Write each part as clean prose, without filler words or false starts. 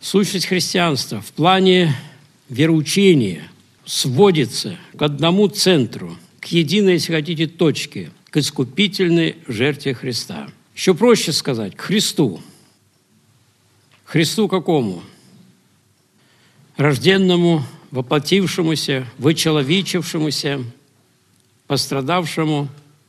Сущность христианства в плане вероучения сводится к одному центру, к единой, если хотите, точке, к искупительной жертве Христа. Еще проще сказать, к Христу. Христу какому? Рожденному, воплотившемуся, вычеловечившемуся, пострадавшему,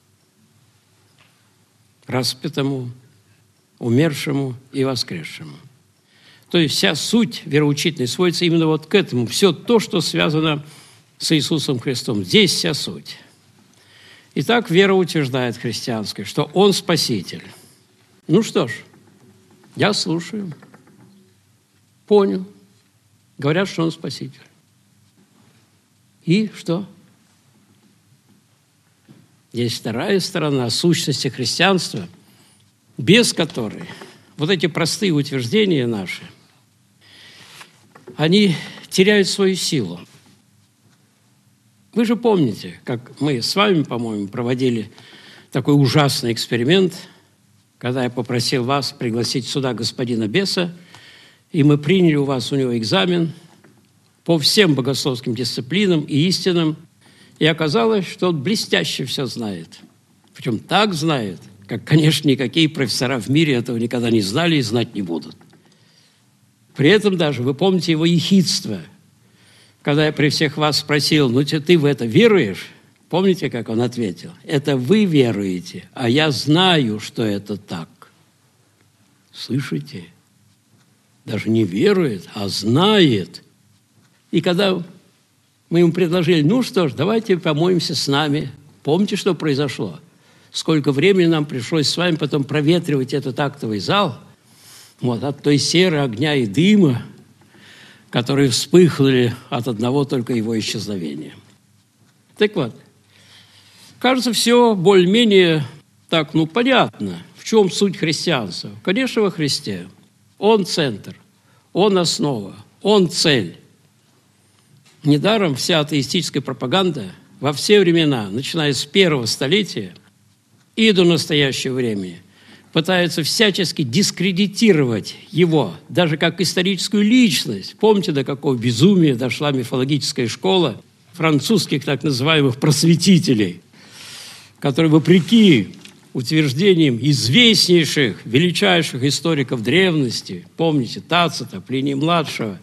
распятому, умершему и воскресшему. То есть вся суть вероучительной сводится именно вот к этому. Все то, что связано с Иисусом Христом. Здесь вся суть. Итак, вера утверждает христианская, что Он Спаситель. Ну что ж, я слушаю. Понял. Говорят, что Он Спаситель. И что? Есть вторая сторона сущности христианства, без которой вот эти простые утверждения наши, они теряют свою силу. Вы же помните, как мы с вами, по-моему, проводили такой ужасный эксперимент, когда я попросил вас пригласить сюда господина беса, и мы приняли у него экзамен по всем богословским дисциплинам и истинам, и оказалось, что он блестяще все знает. Причем так знает, как, конечно, никакие профессора в мире этого никогда не знали и знать не будут. При этом даже, вы помните его ехидство, когда я при всех вас спросил, ну ты в это веруешь? Помните, как он ответил? Это вы веруете, а я знаю, что это так. Слышите? Даже не верует, а знает. И когда мы ему предложили, ну что ж, давайте помоемся с нами. Помните, что произошло? Сколько времени нам пришлось с вами потом проветривать этот актовый зал от той серы, огня и дыма, которые вспыхнули от одного только его исчезновения. Так вот, кажется, все более-менее так, понятно, в чем суть христианства. Конечно, во Христе. Он центр, Он основа, Он цель. Недаром вся атеистическая пропаганда во все времена, начиная с первого столетия и до настоящего времени, пытается всячески дискредитировать его, даже как историческую личность. Помните, до какого безумия дошла мифологическая школа французских так называемых просветителей, которые, вопреки утверждениям известнейших, величайших историков древности, помните, Тацита, Плиния-младшего,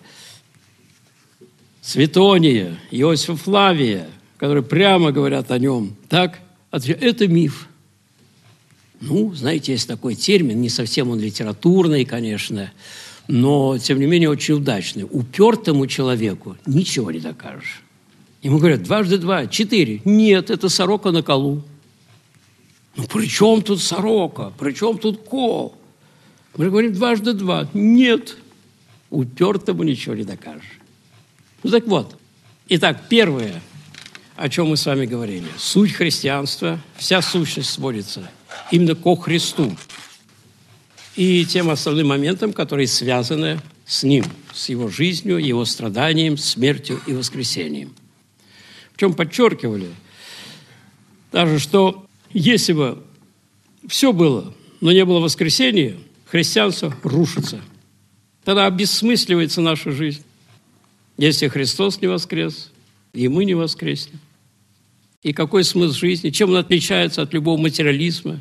Светония, Иосифа Флавия, которые прямо говорят о нем, так, это миф. Знаете, есть такой термин, не совсем он литературный, конечно, но, тем не менее, очень удачный. Упертому человеку ничего не докажешь. Ему говорят, 2 × 2 – 4. Нет, это сорока на колу. При чем тут сорока? При чем тут кол? Мы говорим, 2 × 2. Нет, упертому ничего не докажешь. Так вот. Итак, первое, о чем мы с вами говорили. Суть христианства, вся сущность сводится именно ко Христу и тем основным моментам, которые связаны с Ним, с Его жизнью, Его страданием, смертью и воскресением. Причем подчеркивали даже, что если бы все было, но не было воскресения, христианство рушится. Тогда обессмысливается наша жизнь. Если Христос не воскрес, и мы не воскреснем. И какой смысл жизни? Чем он отличается от любого материализма?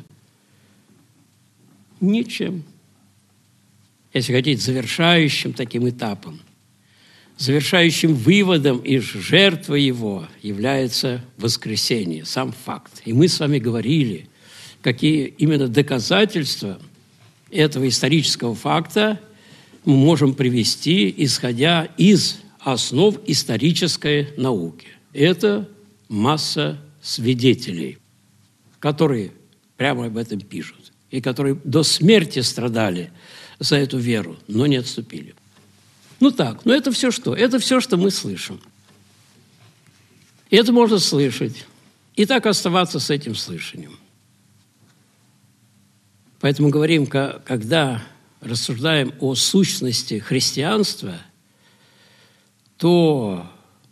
Ничем. Если хотите, завершающим таким этапом, завершающим выводом из жертвы его является воскресение, сам факт. И мы с вами говорили, какие именно доказательства этого исторического факта мы можем привести, исходя из основ исторической науки. Это масса свидетелей, которые прямо об этом пишут, и которые до смерти страдали за эту веру, но не отступили. Это все что? Это все, что мы слышим. И это можно слышать, и так оставаться с этим слышанием. Поэтому говорим, когда рассуждаем о сущности христианства, то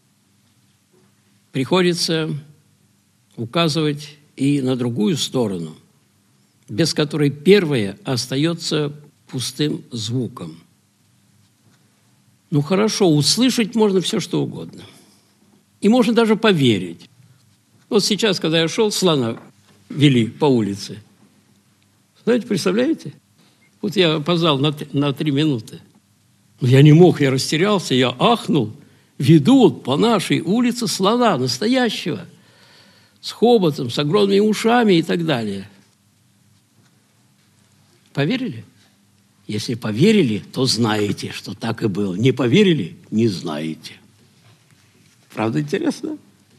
приходится указывать и на другую сторону, без которой первое остается пустым звуком. Ну хорошо, услышать можно все, что угодно. И можно даже поверить. Вот сейчас, когда я шел, слона вели по улице. Знаете, представляете? Вот я опоздал на 3 минуты. Но я не мог, я растерялся, я ахнул. Ведут по нашей улице слона настоящего. С хоботом, с огромными ушами и так далее. Поверили? Если поверили, то знаете, что так и было. Не поверили – не знаете. Правда интересно?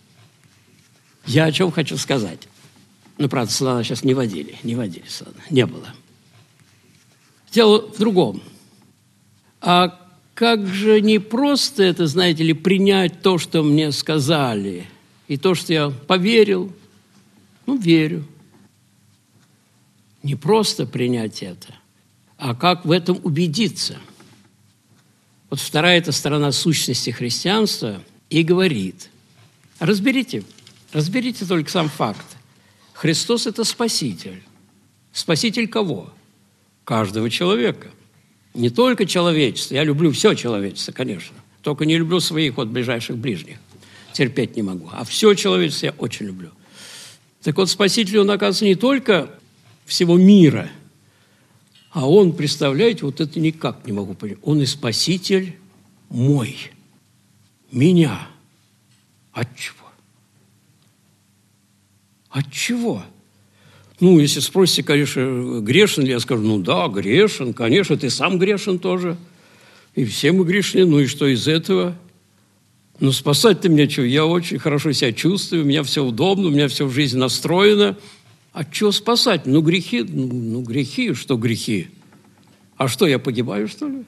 Я о чем хочу сказать. Ну, правда, слона сейчас не водили слона, не было. Дело в другом. А как же не просто это, знаете ли, принять то, что мне сказали, и то, что я поверил, ну, верю. Не просто принять это, а как в этом убедиться. Вот вторая эта сторона сущности христианства и говорит. Разберите только сам факт. Христос – это Спаситель. Спаситель кого? Каждого человека. Не только человечество. Я люблю все человечество, конечно. Только не люблю своих вот ближайших ближних. Терпеть не могу. А все человечество я очень люблю. Так вот, Спаситель, он, оказывается, не только всего мира, а он, представляете, вот это никак не могу понять. Он и Спаситель мой, меня. От чего? От чего? Ну, если спросите, конечно, грешен ли, я скажу, ну да, грешен, конечно, ты сам грешен тоже. И все мы грешны, ну и что из этого? Ну, спасать-то меня что? Я очень хорошо себя чувствую, у меня все удобно, у меня все в жизни настроено. А чего спасать? Ну, грехи, грехи, что грехи? А что, я погибаю, что ли?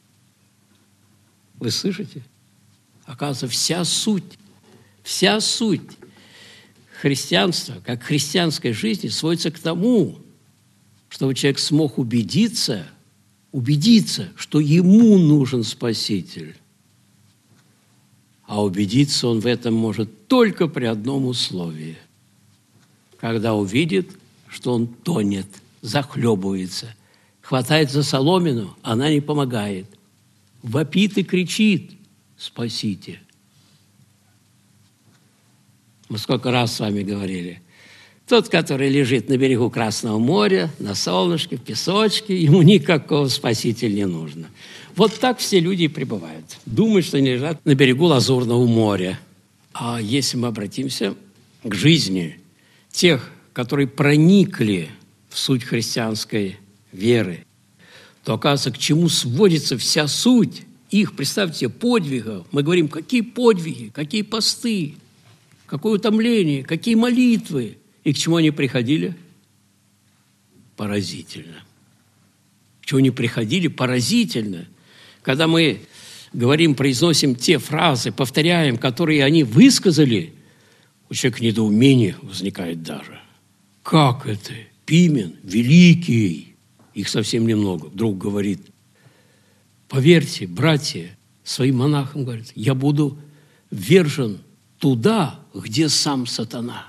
Вы слышите? Оказывается, вся суть христианства, как христианской жизни, сводится к тому, чтобы человек смог убедиться, что ему нужен Спаситель. А убедиться он в этом может только при одном условии. Когда увидит, что он тонет, захлебывается, хватает за соломину, она не помогает. Вопит и кричит: «Спасите!» Мы сколько раз с вами говорили. Тот, который лежит на берегу Красного моря, на солнышке, в песочке, ему никакого спасителя не нужно. Вот так все люди и пребывают. Думают, что они лежат на берегу Лазурного моря. А если мы обратимся к жизни тех, которые проникли в суть христианской веры, то, оказывается, к чему сводится вся суть их, представьте себе, подвигов. Мы говорим, какие подвиги, какие посты, какое утомление, какие молитвы. И к чему они приходили? Поразительно. К чему они приходили? Поразительно. Когда мы говорим, произносим те фразы, повторяем, которые они высказали, у человека недоумение возникает даже. Как это? Пимен, великий, их совсем немного, вдруг говорит: поверьте, братья, своим монахам говорит, я буду ввержен туда, где сам сатана.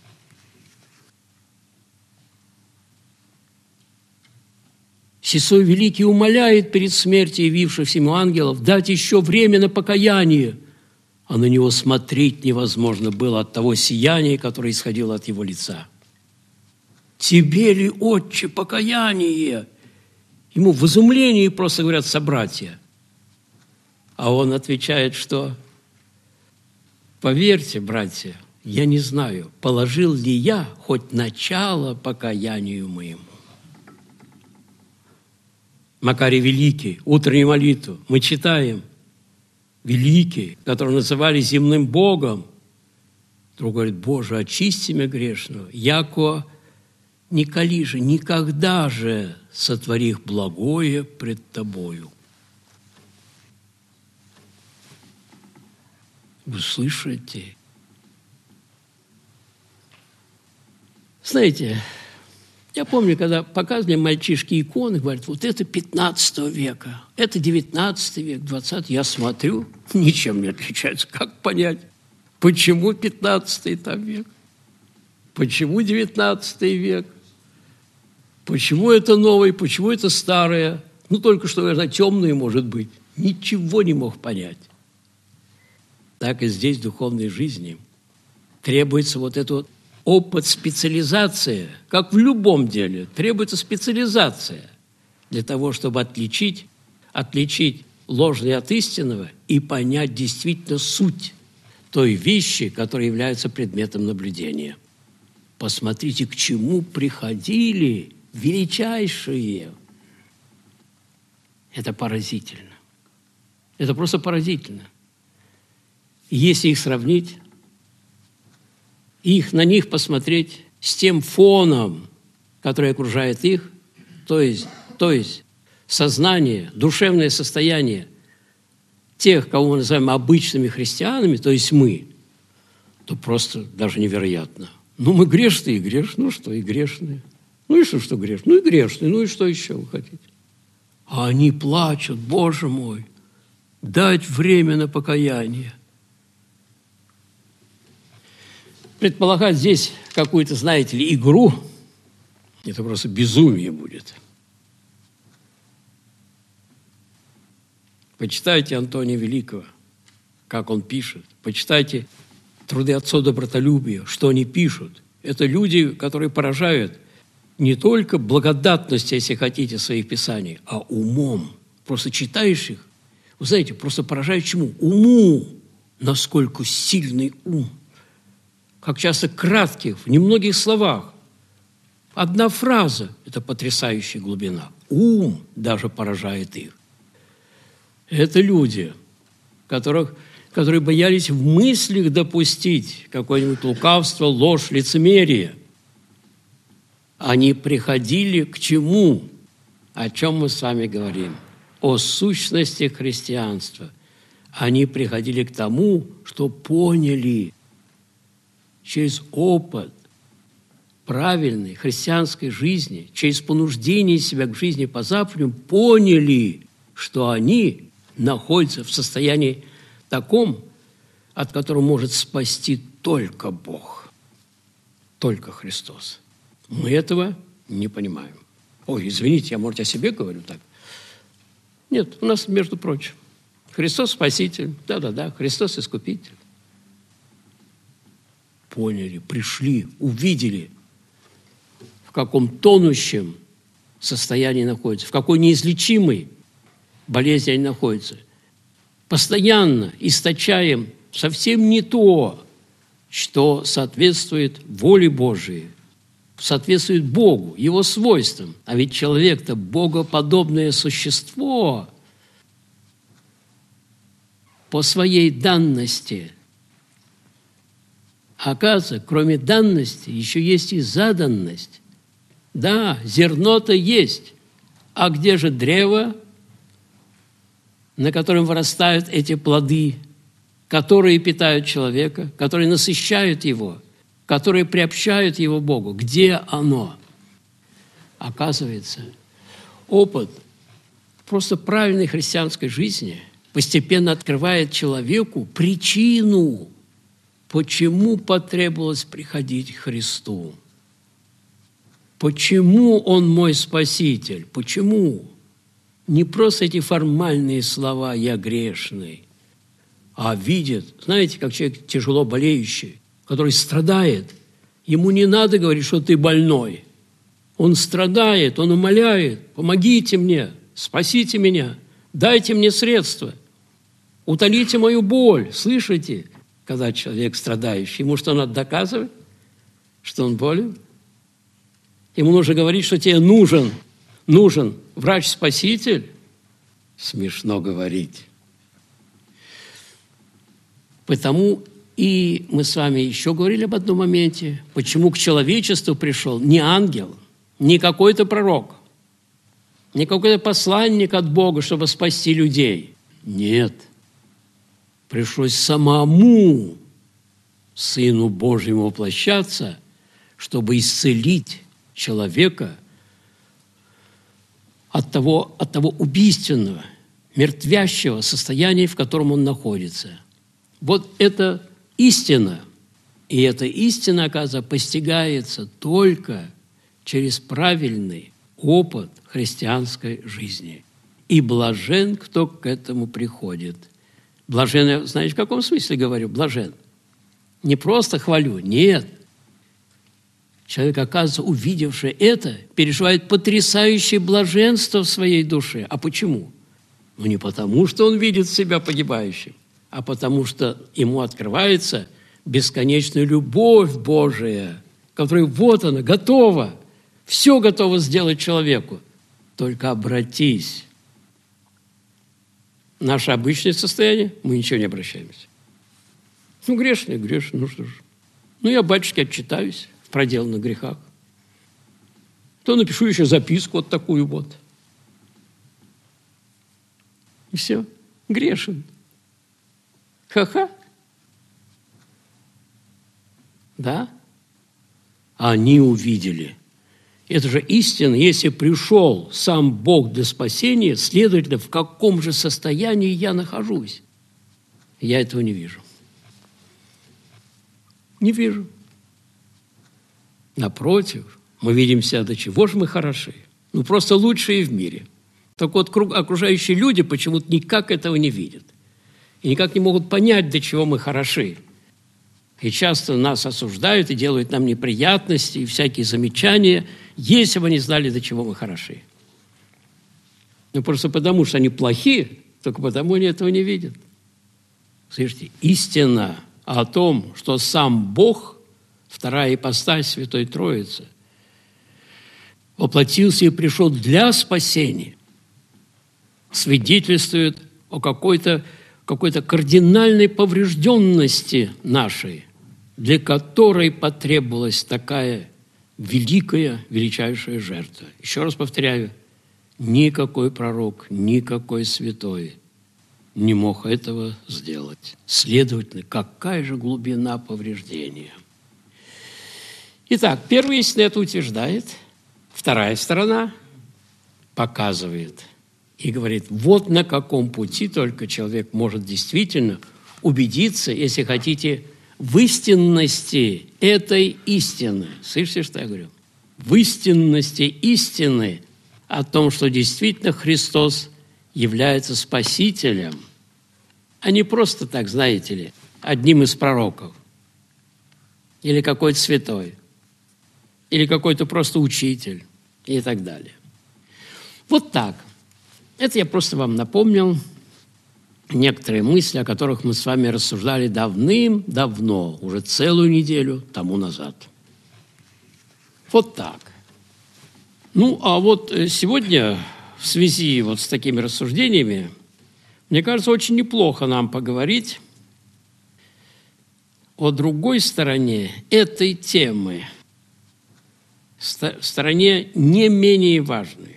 Сесой Великий умоляет перед смертью явившихся ему ангелов дать еще время на покаяние, а на него смотреть невозможно было от того сияния, которое исходило от его лица. «Тебе ли, Отче, покаяние?» Ему в изумлении просто говорят собратья. А он отвечает, что «Поверьте, братья, я не знаю, положил ли я хоть начало покаянию моему». Макарий Великий, утреннюю молитву, мы читаем, великий, которого называли земным Богом, друг говорит: «Боже, очисти меня грешного, яко николи же, никогда же сотвори благое пред Тобою». Вы слышите? Знаете, я помню, когда показывали мальчишки иконы, говорят, вот это 15 века, это 19 век, 20. Я смотрю, ничем не отличается. Как понять, почему 15 там век? Почему 19 век? Почему это новое, почему это старое? Ну, только что, наверное, темное может быть. ничего не мог понять. Так и здесь в духовной жизни требуется вот этот опыт специализации, как в любом деле, требуется специализация для того, чтобы отличить ложное от истинного и понять действительно суть той вещи, которая является предметом наблюдения. Посмотрите, к чему приходили величайшие. Это поразительно. Это просто поразительно. И если их сравнить, на них посмотреть с тем фоном, который окружает их, то есть сознание, душевное состояние тех, кого мы называем обычными христианами, то есть мы, то просто даже невероятно. Мы грешные и грешные, и грешные. И что грешные? И грешные, и что еще вы хотите? А они плачут, Боже мой, дать время на покаяние. Предполагать здесь какую-то, знаете ли, игру, это просто безумие будет. Почитайте Антония Великого, как он пишет. Почитайте труды отцов добротолюбия, что они пишут. Это люди, которые поражают не только благодатностью, если хотите, своих писаний, а умом. Просто читаешь их, вы знаете, просто поражает чему? Уму. Насколько сильный ум. Как часто кратких, в немногих словах. Одна фраза – это потрясающая глубина. Ум даже поражает их. Это люди, которые боялись в мыслях допустить какое-нибудь лукавство, ложь, лицемерие. Они приходили к чему? О чем мы с вами говорим? О сущности христианства. Они приходили к тому, что поняли через опыт правильной христианской жизни, через понуждение себя к жизни по заповедям, поняли, что они находятся в состоянии таком, от которого может спасти только Бог, только Христос. Мы этого не понимаем. Ой, извините, я, может, о себе говорю так. Нет, у нас, между прочим, Христос Спаситель, да, Христос Искупитель. Поняли, пришли, увидели, в каком тонущем состоянии находятся, в какой неизлечимой болезни они находятся. Постоянно источаем совсем не то, что соответствует воле Божией, соответствует Богу, Его свойствам. А ведь человек-то богоподобное существо по своей данности. Оказывается, кроме данности, еще есть и заданность. Да, зерно-то есть. А где же древо, на котором вырастают эти плоды, которые питают человека, которые насыщают его, которые приобщают его Богу? Где оно? Оказывается, опыт просто правильной христианской жизни постепенно открывает человеку причину, почему потребовалось приходить к Христу. Почему Он мой Спаситель? Почему? Не просто эти формальные слова «я грешный», а видит, знаете, как человек тяжело болеющий, который страдает, ему не надо говорить, что ты больной. Он страдает, он умоляет: помогите мне, спасите меня, дайте мне средства, утолите мою боль. Слышите? Когда человек страдающий, ему что, надо доказывать, что он болен? Ему нужно говорить, что тебе нужен врач-спаситель? Смешно говорить. Потому и мы с вами еще говорили об одном моменте, почему к человечеству пришел не ангел, не какой-то пророк, не какой-то посланник от Бога, чтобы спасти людей. Нет. Пришлось самому Сыну Божьему воплощаться, чтобы исцелить человека от того убийственного, мертвящего состояния, в котором он находится. Вот это истина. И эта истина, оказывается, постигается только через правильный опыт христианской жизни. И блажен, кто к этому приходит. Блажен, знаете, в каком смысле говорю? Блажен. Не просто хвалю, нет. Человек, оказывается, увидевший это, переживает потрясающее блаженство в своей душе. А почему? Ну, не потому, что он видит себя погибающим, а потому, что ему открывается бесконечная любовь Божия, которая вот она, готова, все готово сделать человеку. Только обратись. Наше обычное состояние, мы ничего не обращаемся. Ну, грешный, ну что ж. Ну, я, батюшке, отчитаюсь в проделанных грехах. То напишу еще записку вот такую вот. И все. Грешен. Ха-ха. Да? А они увидели. Это же истина. Если пришел сам Бог для спасения, следовательно, в каком же состоянии я нахожусь? Я этого не вижу. Не вижу. Напротив, мы видим себя, до чего же мы хороши. Ну, просто лучшие в мире. Так вот, окружающие люди почему-то никак этого не видят. И никак не могут понять, до чего мы хороши. И часто нас осуждают и делают нам неприятности и всякие замечания, если бы они знали, до чего мы хороши. Ну, просто потому, что они плохие, только потому они этого не видят. Слышите, истина о том, что сам Бог, вторая ипостась Святой Троицы, воплотился и пришел для спасения, свидетельствует о какой-то кардинальной поврежденности нашей, для которой потребовалась такая великая, величайшая жертва. Еще раз повторяю, никакой пророк, никакой святой не мог этого сделать. Следовательно, какая же глубина повреждения? Итак, первая истина это утверждает, вторая сторона показывает и говорит, вот на каком пути только человек может действительно убедиться, если хотите, в истинности этой истины. Слышите, что я говорю? В истинности истины о том, что действительно Христос является Спасителем, а не просто так, знаете ли, одним из пророков, или какой-то святой, или какой-то просто учитель, и так далее. Вот так. Это я просто вам напомнил некоторые мысли, о которых мы с вами рассуждали давным-давно, уже целую неделю тому назад. Вот так. Ну, а вот сегодня в связи вот с такими рассуждениями, мне кажется, очень неплохо нам поговорить о другой стороне этой темы, стороне не менее важной,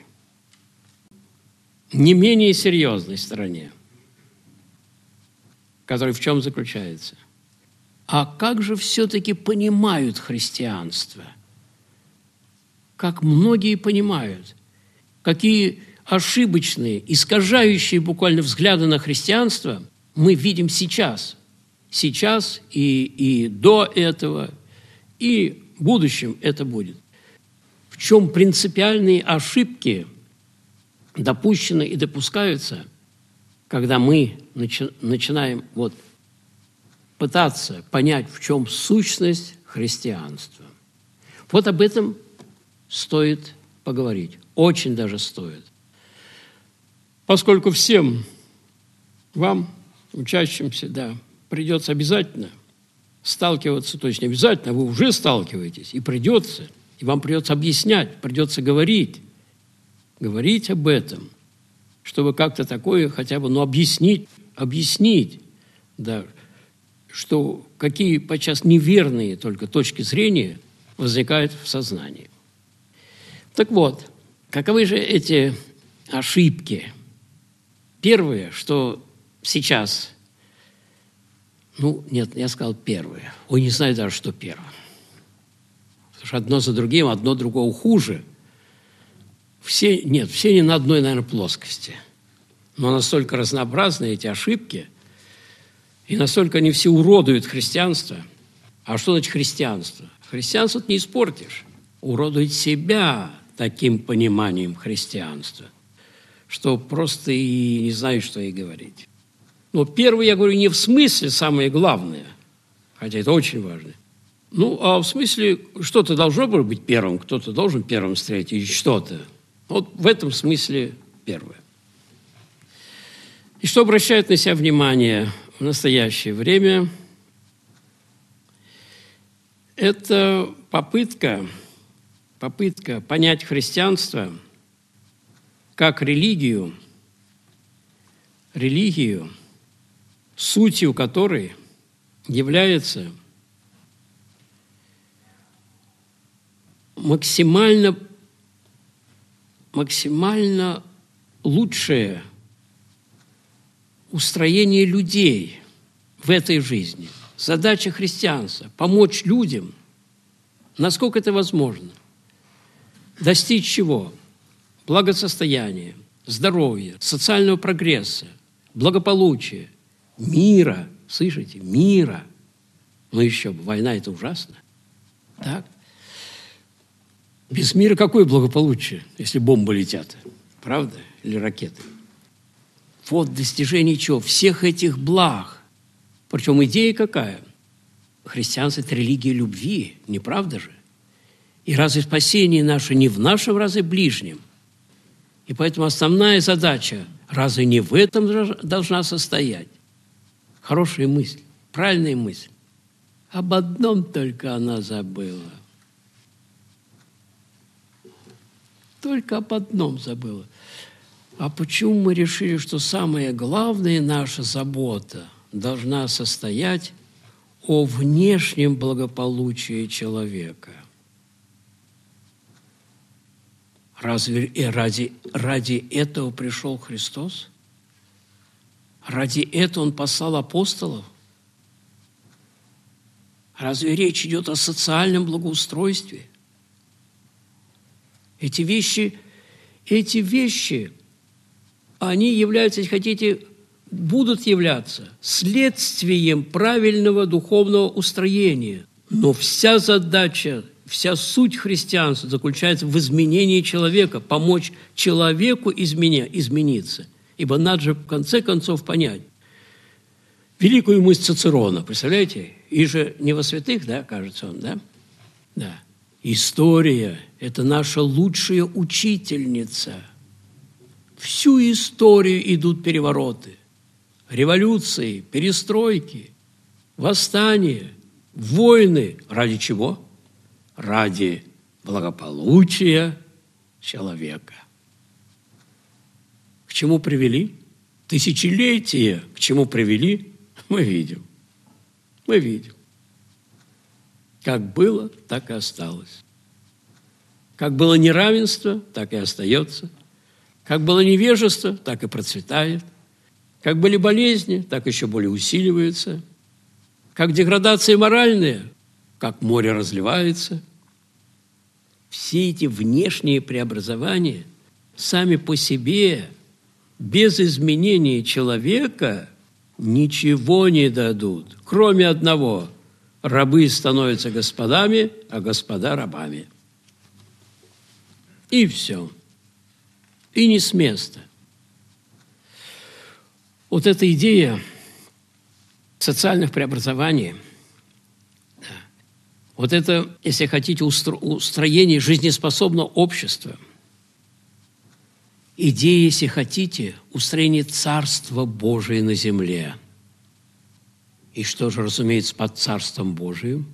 не менее серьезной стороне, которая в чем заключается? А как же все-таки понимают христианство? Как многие понимают? Какие ошибочные, искажающие буквально взгляды на христианство мы видим сейчас? Сейчас и до этого, и в будущем это будет. В чем принципиальные ошибки допущены и допускаются, когда мы начинаем пытаться понять, в чем сущность христианства. Вот об этом стоит поговорить. Очень даже стоит. Поскольку всем вам, учащимся, придется обязательно сталкиваться, то есть не обязательно, вы уже сталкиваетесь, и вам придется объяснять, придется говорить об этом, чтобы как-то такое хотя бы, объяснить, что какие подчас неверные только точки зрения возникают в сознании. Так вот, каковы же эти ошибки? Первое, что сейчас, я сказал первое. Не знаю даже, что первое. Потому что одно за другим, одно другого хуже. Все не на одной, наверное, плоскости. Но настолько разнообразны эти ошибки, и настолько они все уродуют христианство. А что значит христианство? Христианство ты не испортишь. Уродует себя таким пониманием христианства, что просто и не знаю, что и говорить. Но первое, я говорю, не в смысле самое главное, хотя это очень важно. А в смысле, что-то должно быть первым, кто-то должен первым встретить, или что-то. Вот в этом смысле первое. И что обращает на себя внимание в настоящее время, это попытка понять христианство как религию, сутью которой является максимально лучшее устроение людей в этой жизни. Задача христианства – помочь людям, насколько это возможно, достичь чего? Благосостояния, здоровья, социального прогресса, благополучия, мира. Слышите? Мира. Еще бы, война – это ужасно. Так? Без мира какое благополучие, если бомбы летят? Правда? Или ракеты? Вот достижение чего? Всех этих благ. Причем идея какая? Христианство – это религия любви, не правда же? И разве спасение наше не в нашем, разве ближнем? И поэтому основная задача разве не в этом должна состоять? Хорошая мысль, правильная мысль. Об одном только она забыла. Только об одном забыла. А почему мы решили, что самая главная наша забота должна состоять о внешнем благополучии человека? Разве ради этого пришел Христос? Ради этого Он послал апостолов? Разве речь идет о социальном благоустройстве? Эти вещи, они являются, если хотите, будут являться следствием правильного духовного устроения. Но вся задача, вся суть христианства заключается в изменении человека, помочь человеку измениться. Ибо надо же в конце концов понять великую мысль Цицерона, представляете? И же не во святых, да, кажется он, да? Да. История – это наша лучшая учительница. Всю историю идут перевороты, революции, перестройки, восстания, войны. Ради чего? Ради благополучия человека. К чему привели? Тысячелетия к чему привели? Мы видим. Как было, так и осталось. Как было неравенство, так и остается. Как было невежество, так и процветает. Как были болезни, так еще более усиливаются. Как деградация моральная, как море разливается. Все эти внешние преобразования сами по себе, без изменения человека, ничего не дадут, кроме одного – рабы становятся господами, а господа рабами. И все. И не с места. Вот эта идея социальных преобразований, вот это, если хотите, устроение жизнеспособного общества, идея, если хотите, устроение Царства Божия на земле. И что же, разумеется, под Царством Божиим?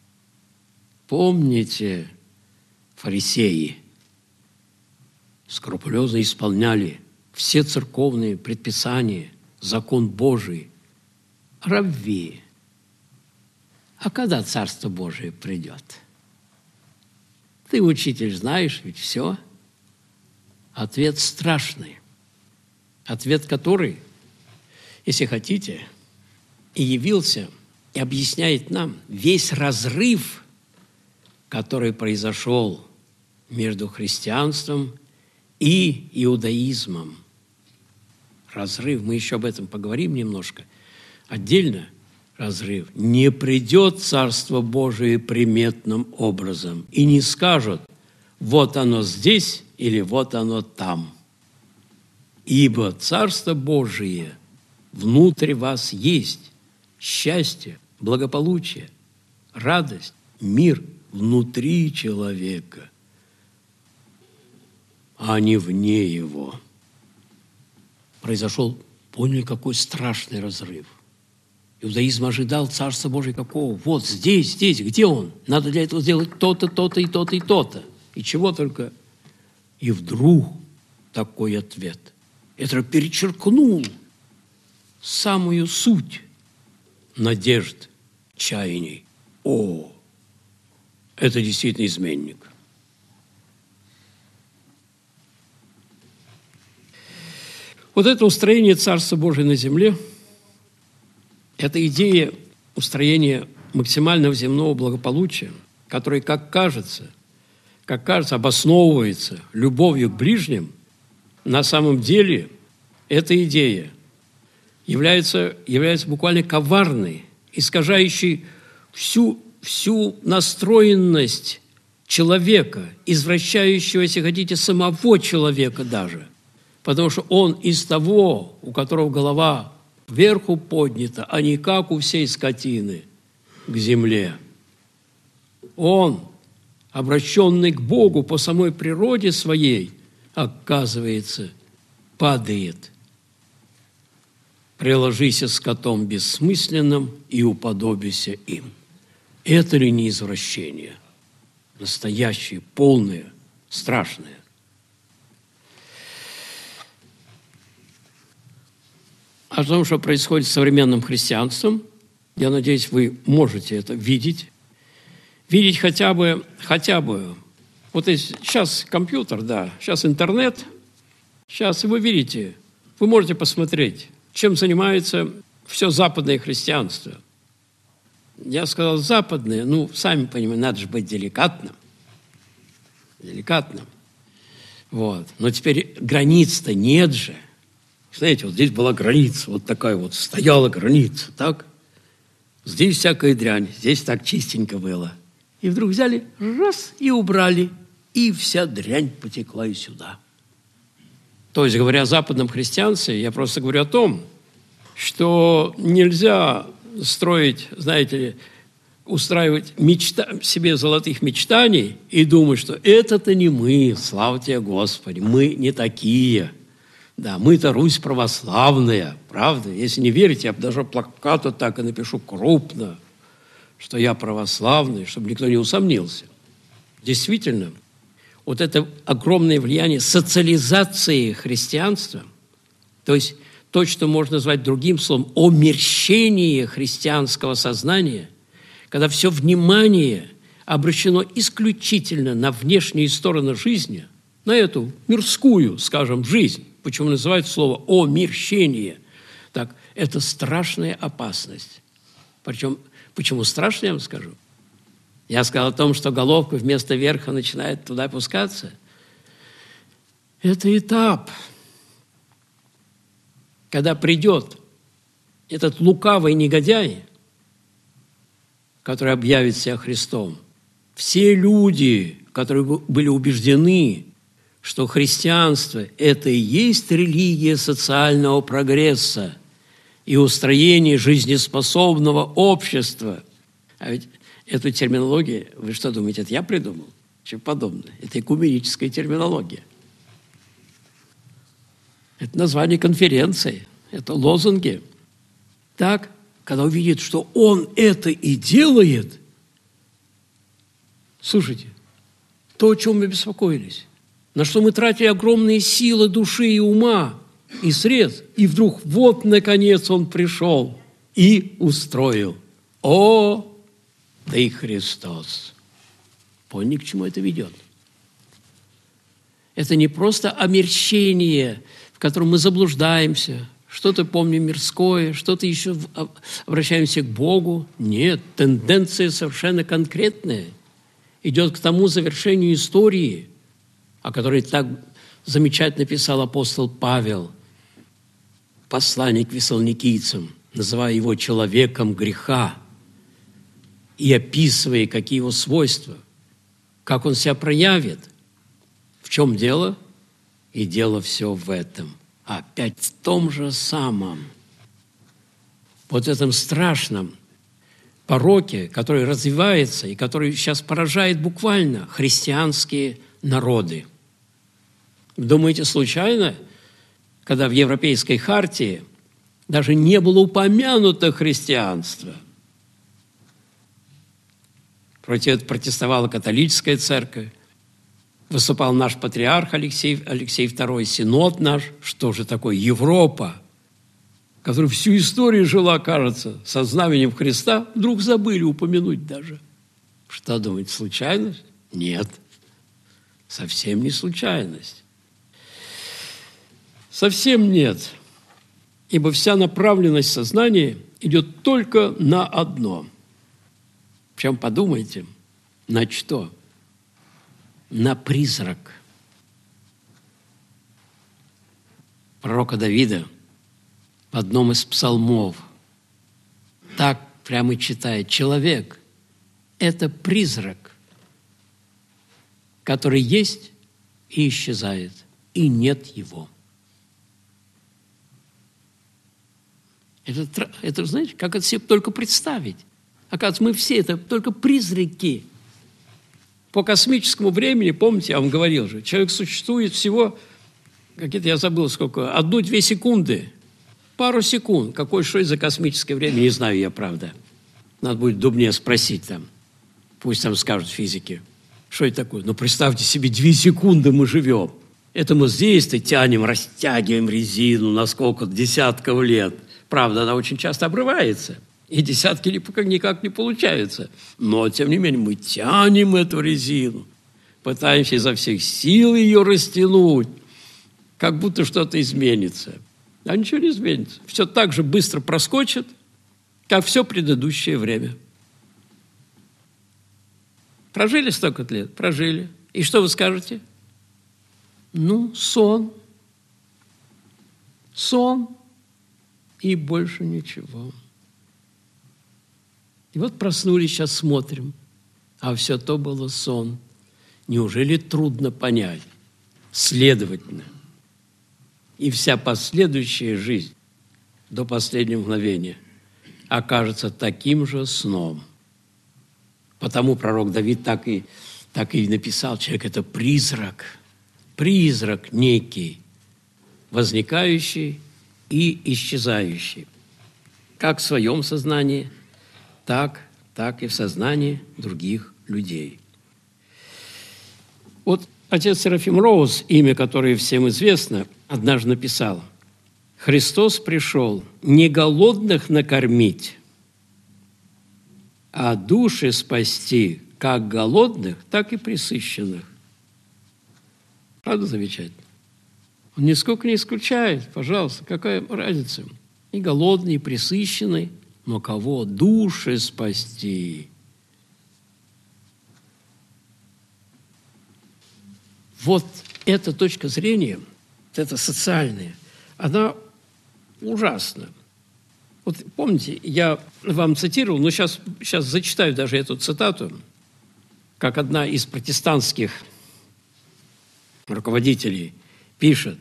Помните, фарисеи скрупулезно исполняли все церковные предписания, закон Божий. Равви. А когда Царство Божие придет? Ты, учитель, знаешь ведь все. Ответ страшный. Ответ, который, если хотите, и явился, и объясняет нам весь разрыв, который произошел между христианством и иудаизмом. Разрыв, мы еще об этом поговорим немножко. Отдельно разрыв. Не придет Царство Божие приметным образом и не скажут, вот оно здесь или вот оно там. ибо Царство Божие внутри вас есть счастье, благополучие, радость, мир внутри человека, а не вне его. Произошел, поняли, какой страшный разрыв. Иудаизм ожидал Царства Божия какого? Вот здесь, где он? Надо для этого сделать то-то, то-то и то-то и то-то. И чего только. И вдруг такой ответ. Это перечеркнул самую суть надежд, чаяний. О, это действительно изменник. Вот это устроение Царства Божия на земле, это идея устроения максимального земного благополучия, которое, как кажется, обосновывается любовью к ближним, на самом деле эта идея является буквально коварной, искажающей всю настроенность человека, извращающего, если хотите, самого человека даже. Потому что он из того, у которого голова кверху поднята, а не как у всей скотины к земле. Он, обращенный к Богу по самой природе своей, оказывается, падает. «Приложися скотом бессмысленным и уподобися им». Это ли не извращение? Настоящее, полное, страшное. О том, что происходит с современным христианством, я надеюсь, вы можете это видеть. Видеть хотя бы. Вот сейчас компьютер, да, сейчас интернет. Сейчас вы видите, вы можете посмотреть, чем занимается все западное христианство. Я сказал западное, сами понимаете, надо же быть деликатным. Вот. Но теперь границ-то нет же. Знаете, вот здесь была граница, вот такая вот стояла граница, так? Здесь всякая дрянь, здесь так чистенько было. И вдруг взяли, раз, и убрали, и вся дрянь потекла и сюда. То есть, говоря о западном христианстве, я просто говорю о том, что нельзя строить, знаете ли, устраивать себе золотых мечтаний и думать, что это-то не мы, слава тебе, Господи, мы не такие. Да, мы-то Русь православная, правда? Если не верите, я даже плакат вот так и напишу крупно, что я православный, чтобы никто не усомнился. Действительно, вот это огромное влияние социализации христианства, то есть то, что можно назвать другим словом, омерщение христианского сознания, когда все внимание обращено исключительно на внешние стороны жизни, на эту мирскую, скажем, жизнь. Почему называют слово «омерщение»? Так, это страшная опасность. Причем, почему страшно, я вам скажу. Я сказал о том, что головка вместо верха начинает туда опускаться. Это этап, когда придет этот лукавый негодяй, который объявит себя Христом. Все люди, которые были убеждены, что христианство – это и есть религия социального прогресса и устроения жизнеспособного общества. А ведь эту терминологию, вы что думаете, это я придумал? Что подобное? Это экуменическая терминология. Это название конференции, это лозунги. Так, когда увидит, что он это и делает, слушайте, то, о чем мы беспокоились, на что мы тратили огромные силы души и ума, и средств, и вдруг вот, наконец, он пришел и устроил. О, ты Христос! Поняли, к чему это ведет? Это не просто омерщение, в котором мы заблуждаемся, что-то помним мирское, что-то еще обращаемся к Богу. Нет, тенденция совершенно конкретная. Идет к тому завершению истории, о которой так замечательно писал апостол Павел, послание к фессалоникийцам, называя его человеком греха и описывая, какие его свойства, как он себя проявит. В чем дело? И дело все в этом. опять в том же самом, вот этом страшном пороке, который развивается и который сейчас поражает буквально христианские народы. Думаете, случайно, когда в Европейской хартии даже не было упомянуто христианство? Против этого протестовала католическая церковь, выступал наш патриарх Алексей II, синод наш. Что же такое Европа, которая всю историю жила, кажется, со знаменем Христа, вдруг забыли упомянуть даже. Что думаете, случайность? Нет, совсем не случайность. Совсем нет, ибо вся направленность сознания идет только на одно. Причем подумайте, на что? На призрак. Пророка Давида в одном из псалмов так прямо читает: человек – это призрак, который есть и исчезает, и нет его. Это знаете, как это себе только представить? Оказывается, мы все это только призраки. По космическому времени, помните, я вам говорил же, человек существует всего, какие-то я забыл сколько, 1-2 секунды, пару секунд. Какое что это за космическое время, не знаю я, правда. Надо будет Дубне спросить там, пусть там скажут физики, что это такое. Но представьте себе, 2 секунды мы живем. Это мы здесь-то тянем, растягиваем резину на сколько десятков лет. Правда, она очень часто обрывается, и десятки никак не получаются. Но, тем не менее, мы тянем эту резину, пытаемся изо всех сил ее растянуть, как будто что-то изменится. А ничего не изменится. Все так же быстро проскочит, как все предыдущее время. Прожили столько лет? Прожили. И что вы скажете? Ну, сон. Сон. И больше ничего. И вот проснулись, сейчас смотрим, а все то было сон. Неужели трудно понять? Следовательно, и вся последующая жизнь до последнего мгновения окажется таким же сном. Потому пророк Давид так и написал: человек – это призрак некий, возникающий и исчезающий, как в своем сознании, так и в сознании других людей. Вот отец Серафим Роуз, имя которое всем известно, однажды написал: «Христос пришел не голодных накормить, а души спасти как голодных, так и пресыщенных». Правда замечательно? Он нисколько не исключает, пожалуйста, какая разница? И голодный, и пресыщенный, но кого? Души спасти. Вот эта точка зрения, вот эта социальная, она ужасна. Вот помните, я вам цитировал, но сейчас зачитаю даже эту цитату, как одна из протестантских руководителей пишет: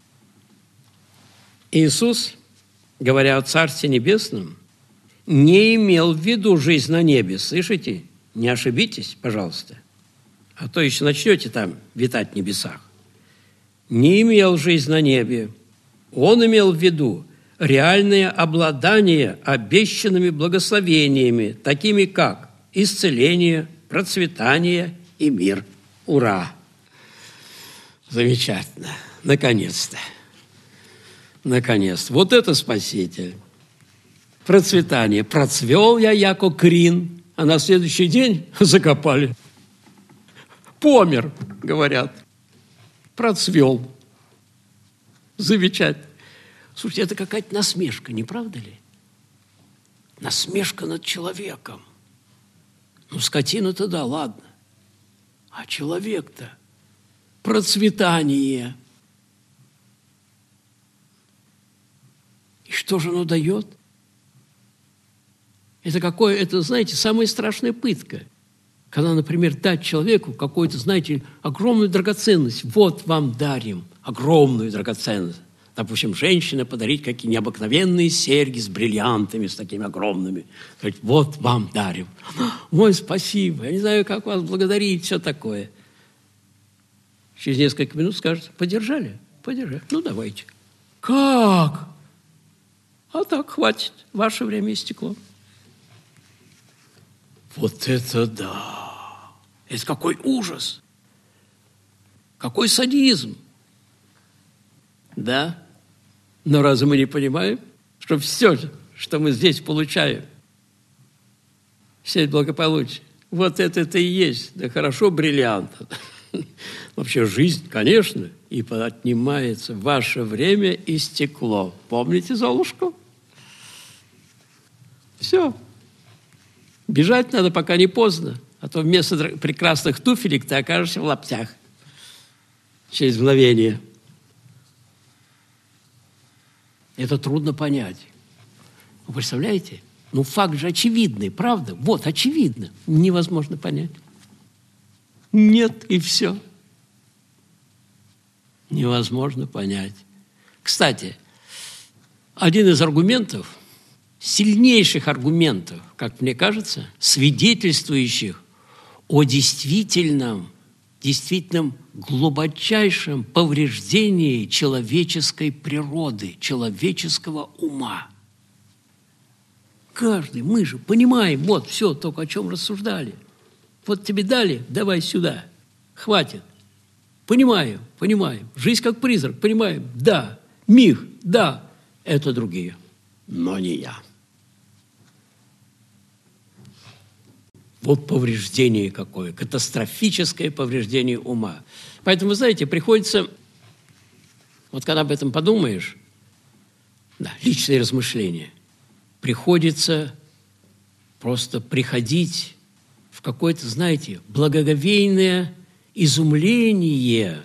Иисус, говоря о Царстве Небесном, не имел в виду жизнь на небе. Слышите? Не ошибитесь, пожалуйста. А то еще начнете там витать в небесах. Не имел жизнь на небе. Он имел в виду реальное обладание обещанными благословениями, такими как исцеление, процветание и мир. Ура! Замечательно. Наконец-то. Наконец-то. Вот это Спаситель. Процветание. Процвел я, яко крин, а на следующий день закопали. Помер, говорят. Процвел. Замечательно. Слушайте, это какая-то насмешка, не правда ли? Насмешка над человеком. Ну, скотина-то да, ладно. А человек-то процветание. И что же оно дает? Это, знаете, самая страшная пытка. Когда, например, дать человеку какую-то, знаете, огромную драгоценность. Вот вам дарим огромную драгоценность. Допустим, женщине подарить какие необыкновенные серьги с бриллиантами, с такими огромными. Говорит, вот вам дарим. Ой, спасибо, я не знаю, как вас благодарить, все такое. Через несколько минут скажет, подержали? Подержали. Ну, давайте. Как? А так, хватит, ваше время истекло. Вот это да! Это какой ужас! Какой садизм! Да? Но разве мы не понимаем, что все, что мы здесь получаем, все благополучие, вот это и есть, да хорошо бриллиант. Вообще жизнь, конечно, и отнимается. Ваше время истекло. Помните Золушку? Все. Бежать надо, пока не поздно, а то вместо прекрасных туфелек ты окажешься в лаптях через мгновение. Это трудно понять. Вы представляете? Ну, факт же очевидный, правда? Вот, очевидно. Невозможно понять. Нет, и все. Невозможно понять. Кстати, один из аргументов, сильнейших аргументов, как мне кажется, свидетельствующих о действительном глубочайшем повреждении человеческой природы, человеческого ума. Каждый, мы же понимаем, вот все, только о чем рассуждали. Вот тебе дали, давай сюда, хватит. Понимаем. Жизнь как призрак, понимаем, да. Мир, да. Это другие, но не я. Вот повреждение какое, катастрофическое повреждение ума. Поэтому, знаете, приходится, вот когда об этом подумаешь, да, личные размышления, приходится просто приходить в какое-то, знаете, благоговейное изумление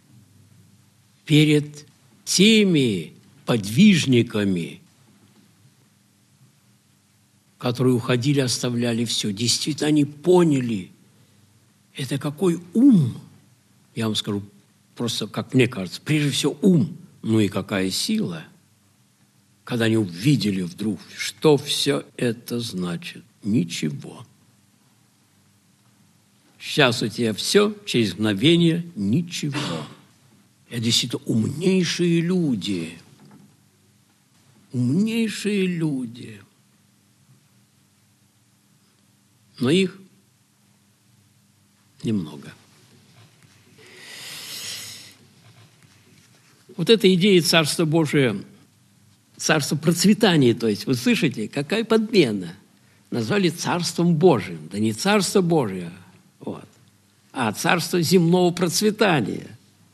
перед теми подвижниками, которые уходили, оставляли все. Действительно, они поняли, это какой ум, я вам скажу, просто, как мне кажется, прежде всего ум, ну и какая сила, когда они увидели вдруг, что все это значит. Ничего. Сейчас у тебя все, через мгновение ничего. Это действительно умнейшие люди. Умнейшие люди. Но их немного. Вот эта идея Царства Божия, Царство процветания, то есть, вы слышите, какая подмена? Назвали Царством Божиим. Да не Царство Божие, вот, а Царство земного процветания.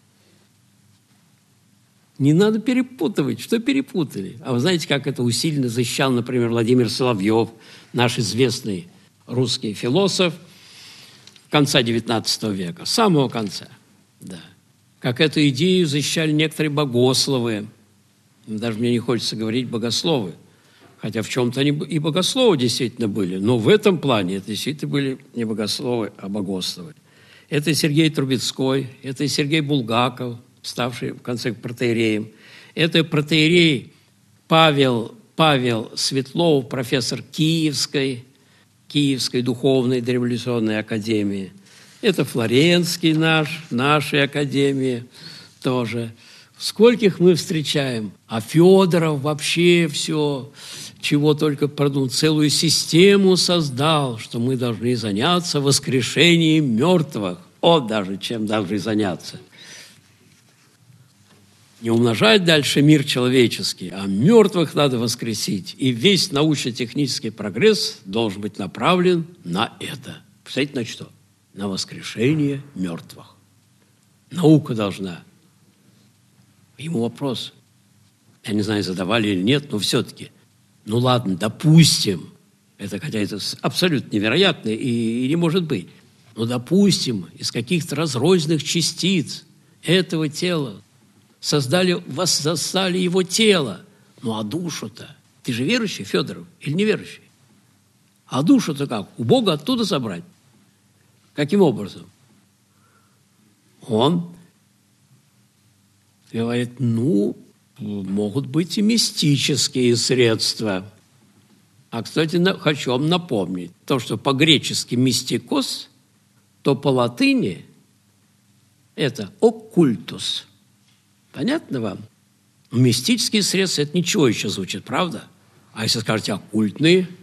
Не надо перепутывать. Что перепутали? А вы знаете, как это усиленно защищал, например, Владимир Соловьев, наш известный русский философ конца XIX века, с самого конца, да. Как эту идею защищали некоторые богословы. Даже мне не хочется говорить богословы, хотя в чем-то они и богословы действительно были, но в этом плане это действительно были не богословы, а богословы. Это Сергей Трубецкой, это Сергей Булгаков, ставший в конце протоиереем. Это протоиерей Павел Светлов, профессор Киевской духовной дореволюционной академии. Это Флоренский нашей академии тоже. Скольких мы встречаем. А Федоров вообще все, чего только продумал, целую систему создал, что мы должны заняться воскрешением мертвых. Даже чем должны заняться. Не умножать дальше мир человеческий, а мертвых надо воскресить. И весь научно-технический прогресс должен быть направлен на это. Представляете, на что? На воскрешение мертвых. Наука должна. Ему вопрос, я не знаю, задавали или нет, но все-таки, ну ладно, допустим, это, хотя это абсолютно невероятно и не может быть, но допустим, из каких-то разрозненных частиц этого тела воссоздали его тело. Ну, а душу-то? Ты же верующий, Федоров, или неверующий? А душу-то как? У Бога оттуда забрать? Каким образом? Он говорит, Могут быть и мистические средства. А, кстати, хочу вам напомнить, то, что по-гречески «мистикос», то по-латыни это «оккультус». Понятно вам? Мистические средства – это ничего еще звучит, правда? А если скажете «оккультные» –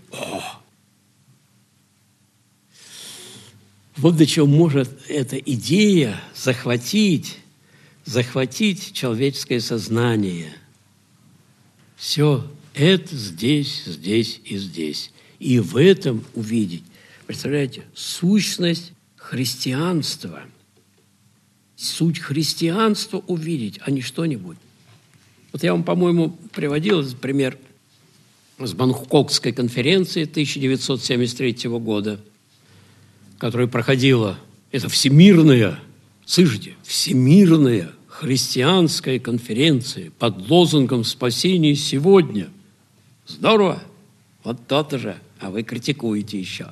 вот до чего может эта идея захватить человеческое сознание. Все это здесь, здесь и здесь. И в этом увидеть, представляете, сущность христианства. Суть христианства увидеть, а не что-нибудь. Вот я вам, по-моему, приводил этот пример с Бангкокской конференции 1973 года, которая проходила, это всемирная, слышите, всемирная христианская конференция под лозунгом «Спасение сегодня». Здорово! Вот то-то же, а вы критикуете еще.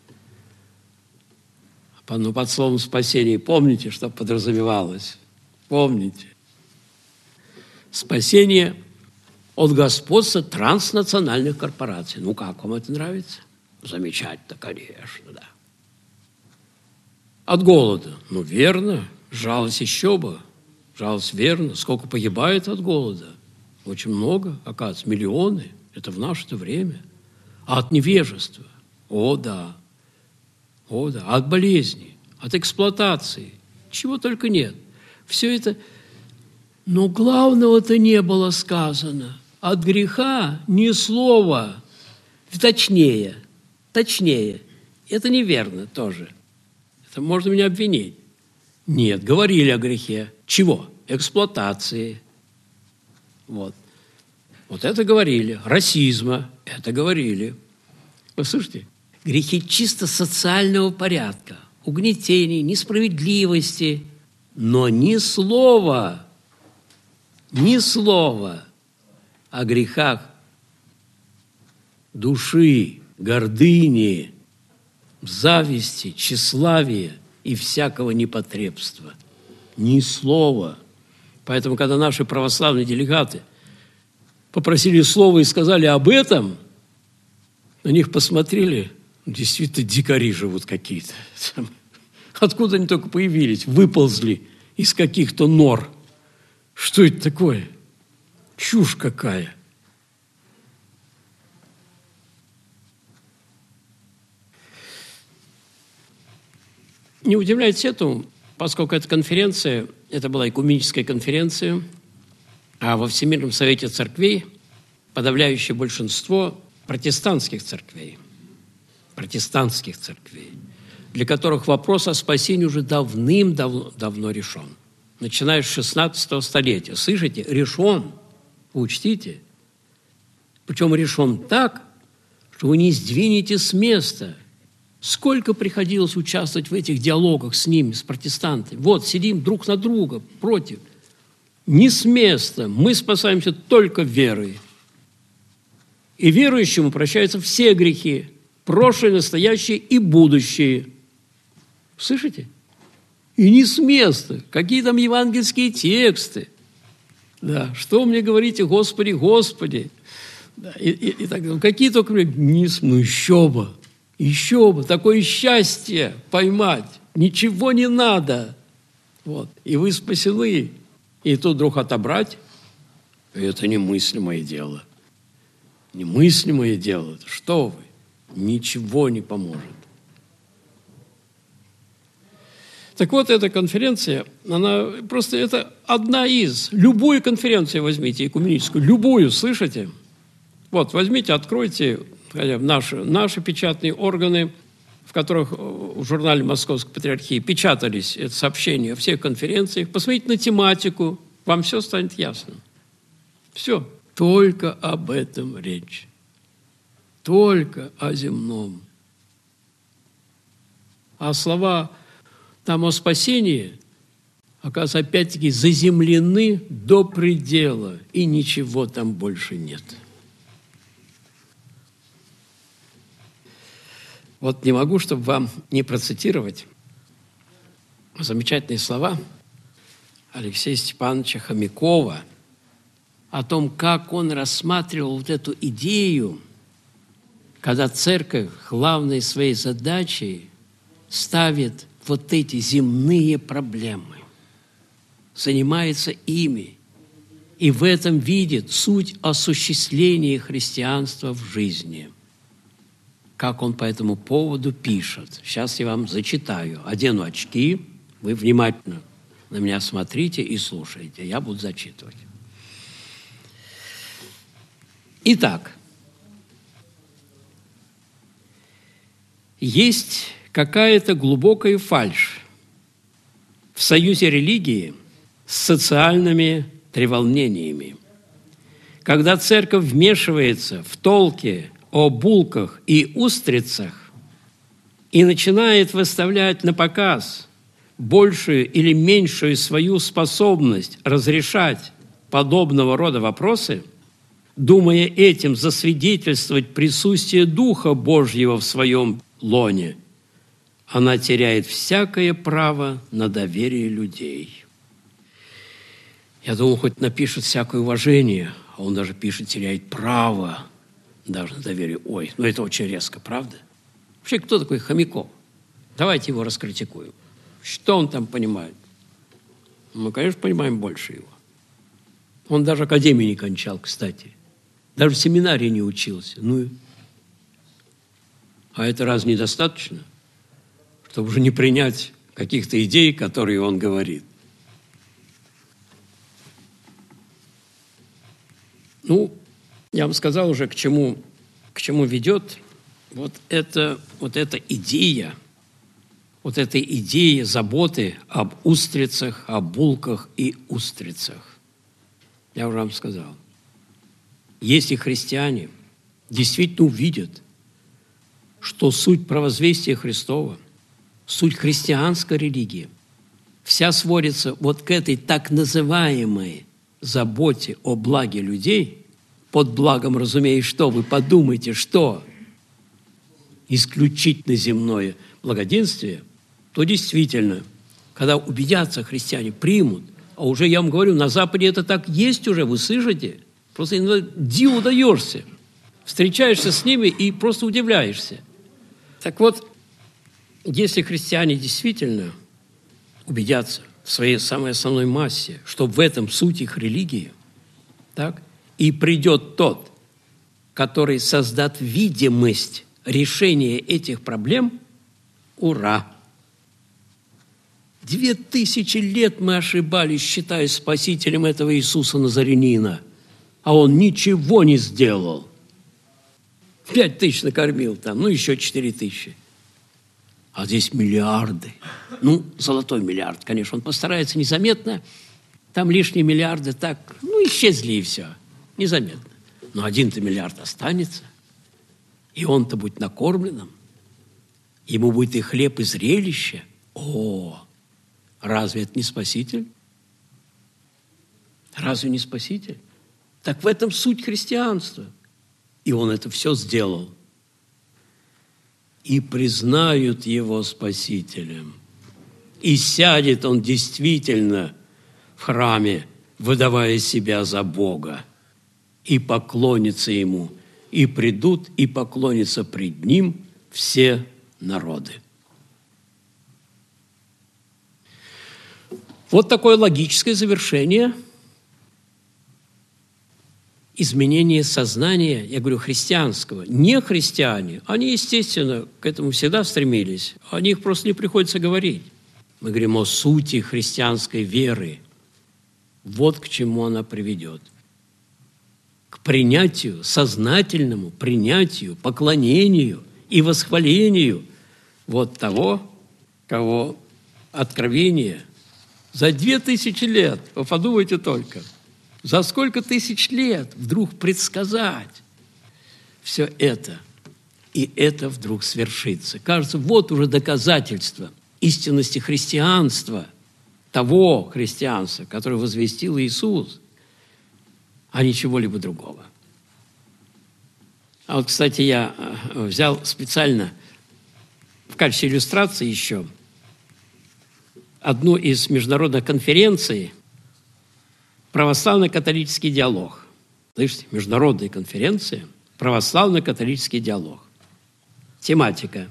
Но под словом «спасение» помните, что подразумевалось? Помните? Спасение от господства транснациональных корпораций. Ну, как вам это нравится? Замечательно, конечно, да. От голода. Ну, верно. Жалость еще бы. Жалость верно. Сколько погибает от голода? Очень много, оказывается, миллионы. Это в наше-то время. А от невежества? О, да. О, да. От болезней, от эксплуатации. Чего только нет. Все это... Но главного-то не было сказано. От греха ни слова. Точнее. Это неверно тоже. Это можно меня обвинить. Нет, говорили о грехе. Чего? Эксплуатации. Вот. Вот это говорили. Расизма. Это говорили. Вы слышите? Грехи чисто социального порядка. Угнетений, несправедливости. Но ни слова о грехах души, гордыни, зависти, тщеславия и всякого непотребства. Ни слова. Поэтому, когда наши православные делегаты попросили слова и сказали об этом, на них посмотрели, действительно дикари живут какие-то. Откуда они только появились? Выползли из каких-то нор. Что это такое? Чушь какая. Не удивляйтесь этому, поскольку эта конференция, это была экуменическая конференция, а во Всемирном Совете Церквей подавляющее большинство протестантских церквей, для которых вопрос о спасении уже давным-давно решен. Начиная с 16 столетия. Слышите? Решен. Учтите. Причем решен так, что вы не сдвинете с места. Сколько приходилось участвовать в этих диалогах с ними, с протестантами. Вот, сидим друг на друга, против. Не с места. Мы спасаемся только верой. И верующему прощаются все грехи. Прошлые, настоящие и будущие. Слышите? И не с места. Какие там евангельские тексты. Да. Что мне говорите, Господи, Господи? Да. И так далее. Какие только... Ну, еще бы. Такое счастье поймать. Ничего не надо. Вот. И вы спасены. И тут вдруг отобрать. Это немыслимое дело. Немыслимое дело. Что вы? Ничего не поможет. Так вот, эта конференция, она просто, это одна из. Любую конференцию возьмите, экуменическую, любую, слышите? Вот, возьмите, откройте наши печатные органы, в которых в журнале Московской Патриархии печатались это сообщения о всех конференциях. Посмотрите на тематику, вам все станет ясно. Все. Только об этом речь. Только о земном. А слова там о спасении, оказывается, опять-таки заземлены до предела, и ничего там больше нет. Вот не могу, чтобы вам не процитировать замечательные слова Алексея Степановича Хомякова, о том, как он рассматривал вот эту идею, когда церковь главной своей задачей ставит вот эти земные проблемы, занимается ими, и в этом видит суть осуществления христианства в жизни. Как он по этому поводу пишет. Сейчас я вам зачитаю. Одену очки, вы внимательно на меня смотрите и слушайте. Я буду зачитывать. Итак, есть какая-то глубокая фальшь в союзе религии с социальными треволнениями. Когда церковь вмешивается в толки о булках и устрицах и начинает выставлять на показ большую или меньшую свою способность разрешать подобного рода вопросы, думая этим засвидетельствовать присутствие Духа Божьего в своем лоне, она теряет всякое право на доверие людей. Я думал, хоть напишет всякое уважение, а он даже пишет, теряет право даже на доверие. Ой, ну это очень резко, правда? Вообще, кто такой Хомяков? Давайте его раскритикуем. Что он там понимает? Мы, конечно, понимаем больше его. Он даже академии не кончал, кстати. Даже в семинарии не учился. А это разве недостаточно, чтобы уже не принять каких-то идей, которые он говорит? Я вам сказал уже, к чему ведет вот эта идея, заботы об устрицах, о булках и устрицах. Я уже вам сказал. Если христиане действительно увидят, что суть провозвестия Христова, суть христианской религии, вся сводится вот к этой так называемой заботе о благе людей, под благом, разумеется, что? Вы подумайте, что? Исключительно земное благоденствие, то действительно, когда убедятся христиане, примут, а уже, я вам говорю, на Западе это так есть уже, вы слышите? Просто иногда диву даешься. Встречаешься с ними и просто удивляешься. Так вот, если христиане действительно убедятся в своей самой основной массе, что в этом суть их религии, так, и придет тот, который создаст видимость решения этих проблем, ура! 2000 лет мы ошибались, считая спасителем этого Иисуса Назарянина, а он ничего не сделал. 5000 накормил там, еще 4000. А здесь миллиарды. Золотой миллиард, конечно, он постарается незаметно. Там лишние миллиарды так, исчезли и все. Незаметно. Но 1-то миллиард останется, и он-то будет накормленным. Ему будет и хлеб, и зрелище. Разве это не Спаситель? Разве не Спаситель? Так в этом суть христианства. И он это все сделал. И признают его Спасителем. И сядет он действительно в храме, выдавая себя за Бога. И поклонятся ему, и придут, и поклонятся пред ним все народы. Вот такое логическое завершение изменения сознания, я говорю, христианского. Не христиане, они, естественно, к этому всегда стремились, о них просто не приходится говорить. Мы говорим о сути христианской веры. Вот к чему она приведет. К принятию, сознательному принятию, поклонению и восхвалению вот того, кого откровение за 2000 лет, вы подумайте только, за сколько тысяч лет вдруг предсказать все это, и это вдруг свершится. Кажется, вот уже доказательство истинности христианства, того христианства, которое возвестил Иисус, а не чего-либо другого. А вот, кстати, я взял специально в качестве иллюстрации еще одну из международных конференций Православно-католический диалог. Слышите, международная конференция «Православно-католический диалог». Тематика.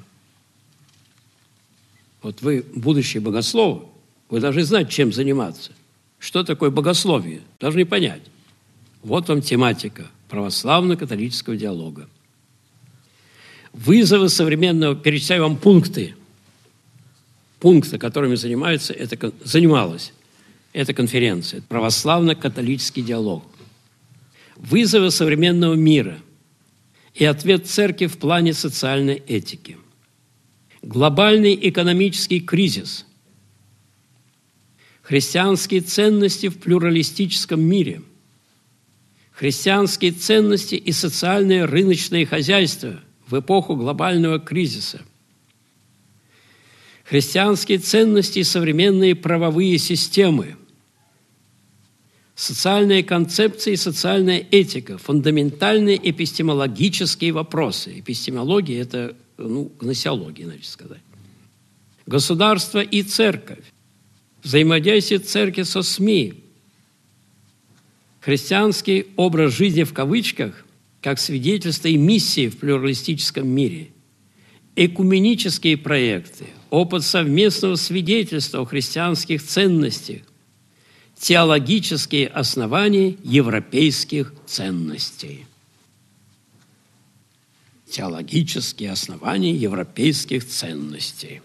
Вот вы, будущие богословы, вы должны знать, чем заниматься. Что такое богословие? Должны понять. Вот вам тематика православно-католического диалога. Вызовы современного, перечисляю вам пункты, которыми занималась эта конференция. Православно-католический диалог. Вызовы современного мира и ответ церкви в плане социальной этики. Глобальный экономический кризис. Христианские ценности в плюралистическом мире. Христианские ценности и социальное рыночное хозяйство в эпоху глобального кризиса. Христианские ценности и современные правовые системы. Социальные концепции и социальная этика. Фундаментальные эпистемологические вопросы. Эпистемология – это гносеология, иначе сказать. Государство и церковь. Взаимодействие церкви со СМИ. Христианский образ жизни в кавычках как свидетельство и миссии в плюралистическом мире. Экуменические проекты. Опыт совместного свидетельства о христианских ценностях. Теологические основания европейских ценностей. Теологические основания европейских ценностей.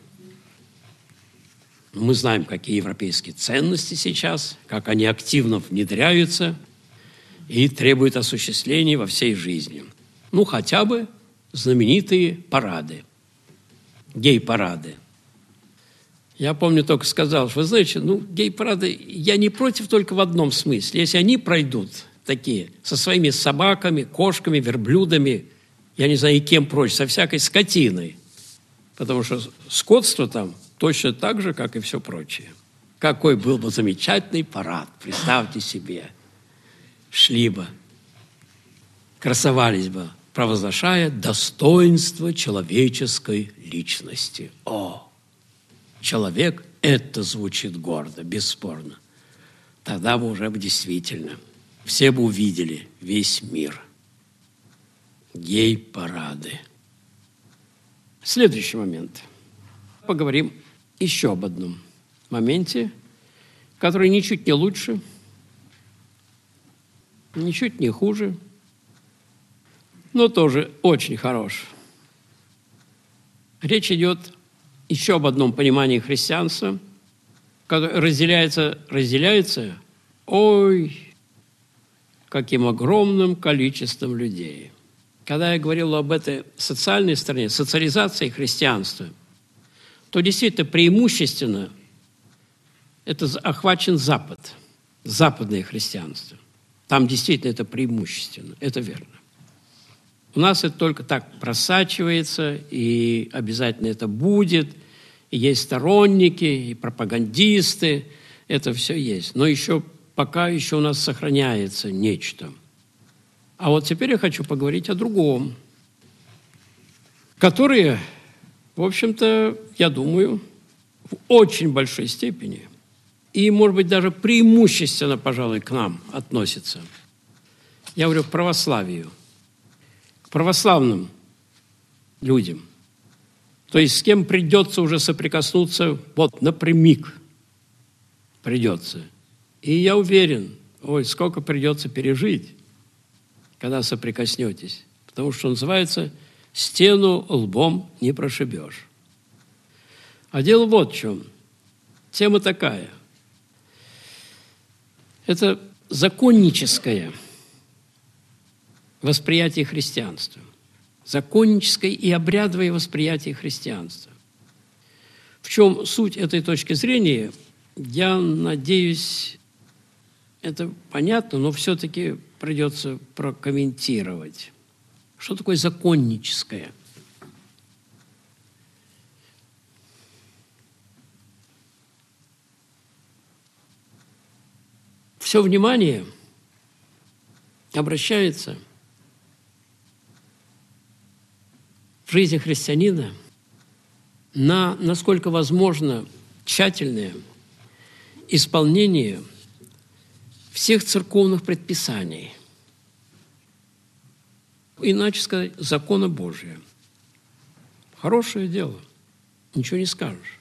Мы знаем, какие европейские ценности сейчас, как они активно внедряются и требуют осуществления во всей жизни. Хотя бы знаменитые парады, гей-парады. Я помню, только сказал, что, вы знаете, гей-парады, я не против только в одном смысле. Если они пройдут такие, со своими собаками, кошками, верблюдами, я не знаю, и кем прочь, со всякой скотиной, потому что скотство там точно так же, как и все прочее. Какой был бы замечательный парад, представьте себе. Шли бы, красовались бы, провозглашая достоинство человеческой личности. Человек – это звучит гордо, бесспорно. Тогда бы уже действительно все бы увидели весь мир. Гей-парады. Следующий момент. Поговорим еще об одном моменте, который ничуть не лучше, ничуть не хуже, но тоже очень хорош. Речь идет еще об одном понимании христианства, которое разделяется каким огромным количеством людей. Когда я говорил об этой социальной стороне, социализации христианства, то действительно преимущественно это охвачен Запад, западное христианство. Там действительно это преимущественно, это верно. У нас это только так просачивается, и обязательно это будет, и есть сторонники, и пропагандисты, это все есть. Но пока еще у нас сохраняется нечто. А вот теперь я хочу поговорить о другом, которые, в общем-то, я думаю, в очень большой степени и, может быть, даже преимущественно, пожалуй, к нам относятся. Я говорю к православию, к православным людям. То есть с кем придется уже соприкоснуться напрямик придется. И я уверен, сколько придется пережить, когда соприкоснетесь. Потому что называется «стену лбом не прошибешь». А дело вот в чем. Тема такая. Это законническое восприятие христианства. Законническое и обрядовое восприятие христианства. В чем суть этой точки зрения, я надеюсь, это понятно, но все-таки придется прокомментировать. Что такое законническое? Все внимание обращается в жизни христианина на, насколько возможно, тщательное исполнение всех церковных предписаний. Иначе сказать, закона Божия. Хорошее дело, ничего не скажешь.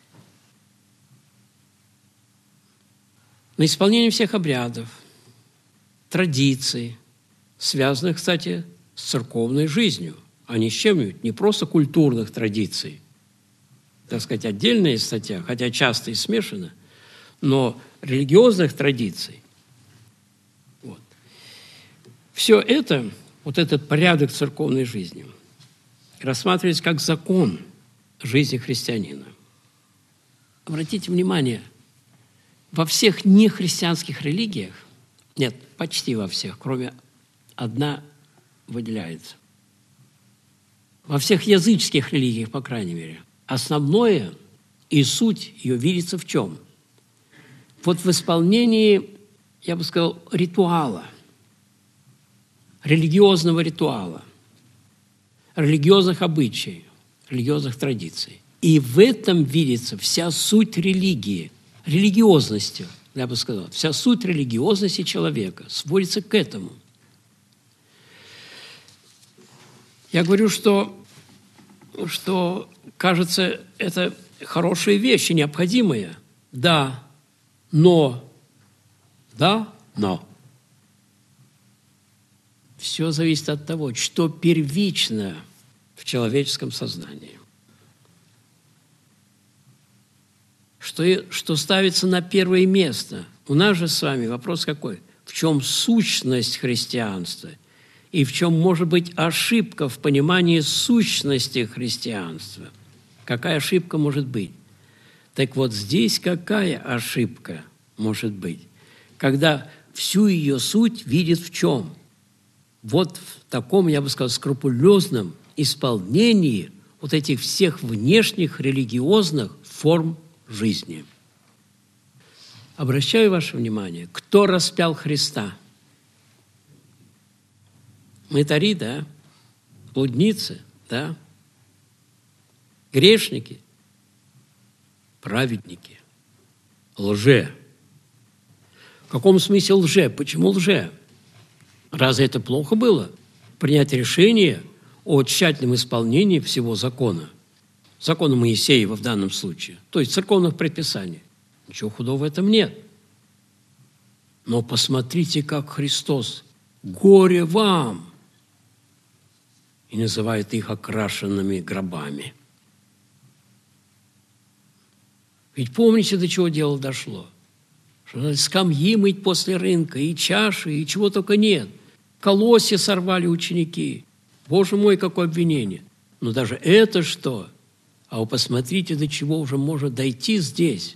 На исполнение всех обрядов, традиций, связанных, кстати, с церковной жизнью, а не с чем-нибудь, не просто культурных традиций. Так сказать, отдельная статья, хотя часто и смешана, но религиозных традиций. Вот. Все это, вот этот порядок церковной жизни, рассматривается как закон жизни христианина. Обратите внимание, во всех нехристианских религиях, нет, почти во всех, кроме одна выделяется. Во всех языческих религиях, по крайней мере, основное и суть ее видится в чем? Вот в исполнении, я бы сказал, ритуала, религиозного ритуала, религиозных обычаев, религиозных традиций. И в этом видится вся суть религии, религиозности, я бы сказал, вся суть религиозности человека сводится к этому. Я говорю, что кажется, это хорошие вещи, необходимые. Да, но. Все зависит от того, что первично в человеческом сознании. Что ставится на первое место. У нас же с вами вопрос какой? В чем сущность христианства? И в чем может быть ошибка в понимании сущности христианства? Какая ошибка может быть? Так вот здесь какая ошибка может быть? Когда всю ее суть видит в чем? Вот в таком, я бы сказал, скрупулезном исполнении вот этих всех внешних религиозных форм жизни. Обращаю ваше внимание, кто распял Христа? Мытари, да? Блудницы, да? Грешники, праведники, лже. В каком смысле лже? Почему лже? Разве это плохо было? Принять решение о тщательном исполнении всего закона. Закона Моисеева в данном случае, то есть церковных предписаний. Ничего худого в этом нет. Но посмотрите, как Христос «горе вам!» и называет их окрашенными гробами. Ведь помните, до чего дело дошло? Что надо скамьи мыть после рынка, и чаши, и чего только нет. Колосья сорвали ученики. Боже мой, какое обвинение! Но даже это что? А вы посмотрите, до чего уже может дойти здесь.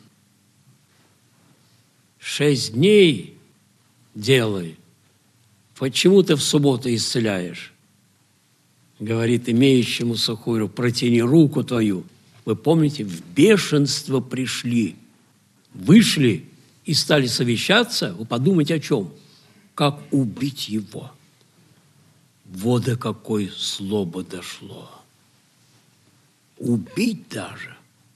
6 дней делай. Почему ты в субботу исцеляешь? Говорит имеющему сухую, протяни руку твою. Вы помните, в бешенство пришли, вышли и стали совещаться. Вы подумайте о чем? Как убить его? Вот до какой злобы дошло. Убить даже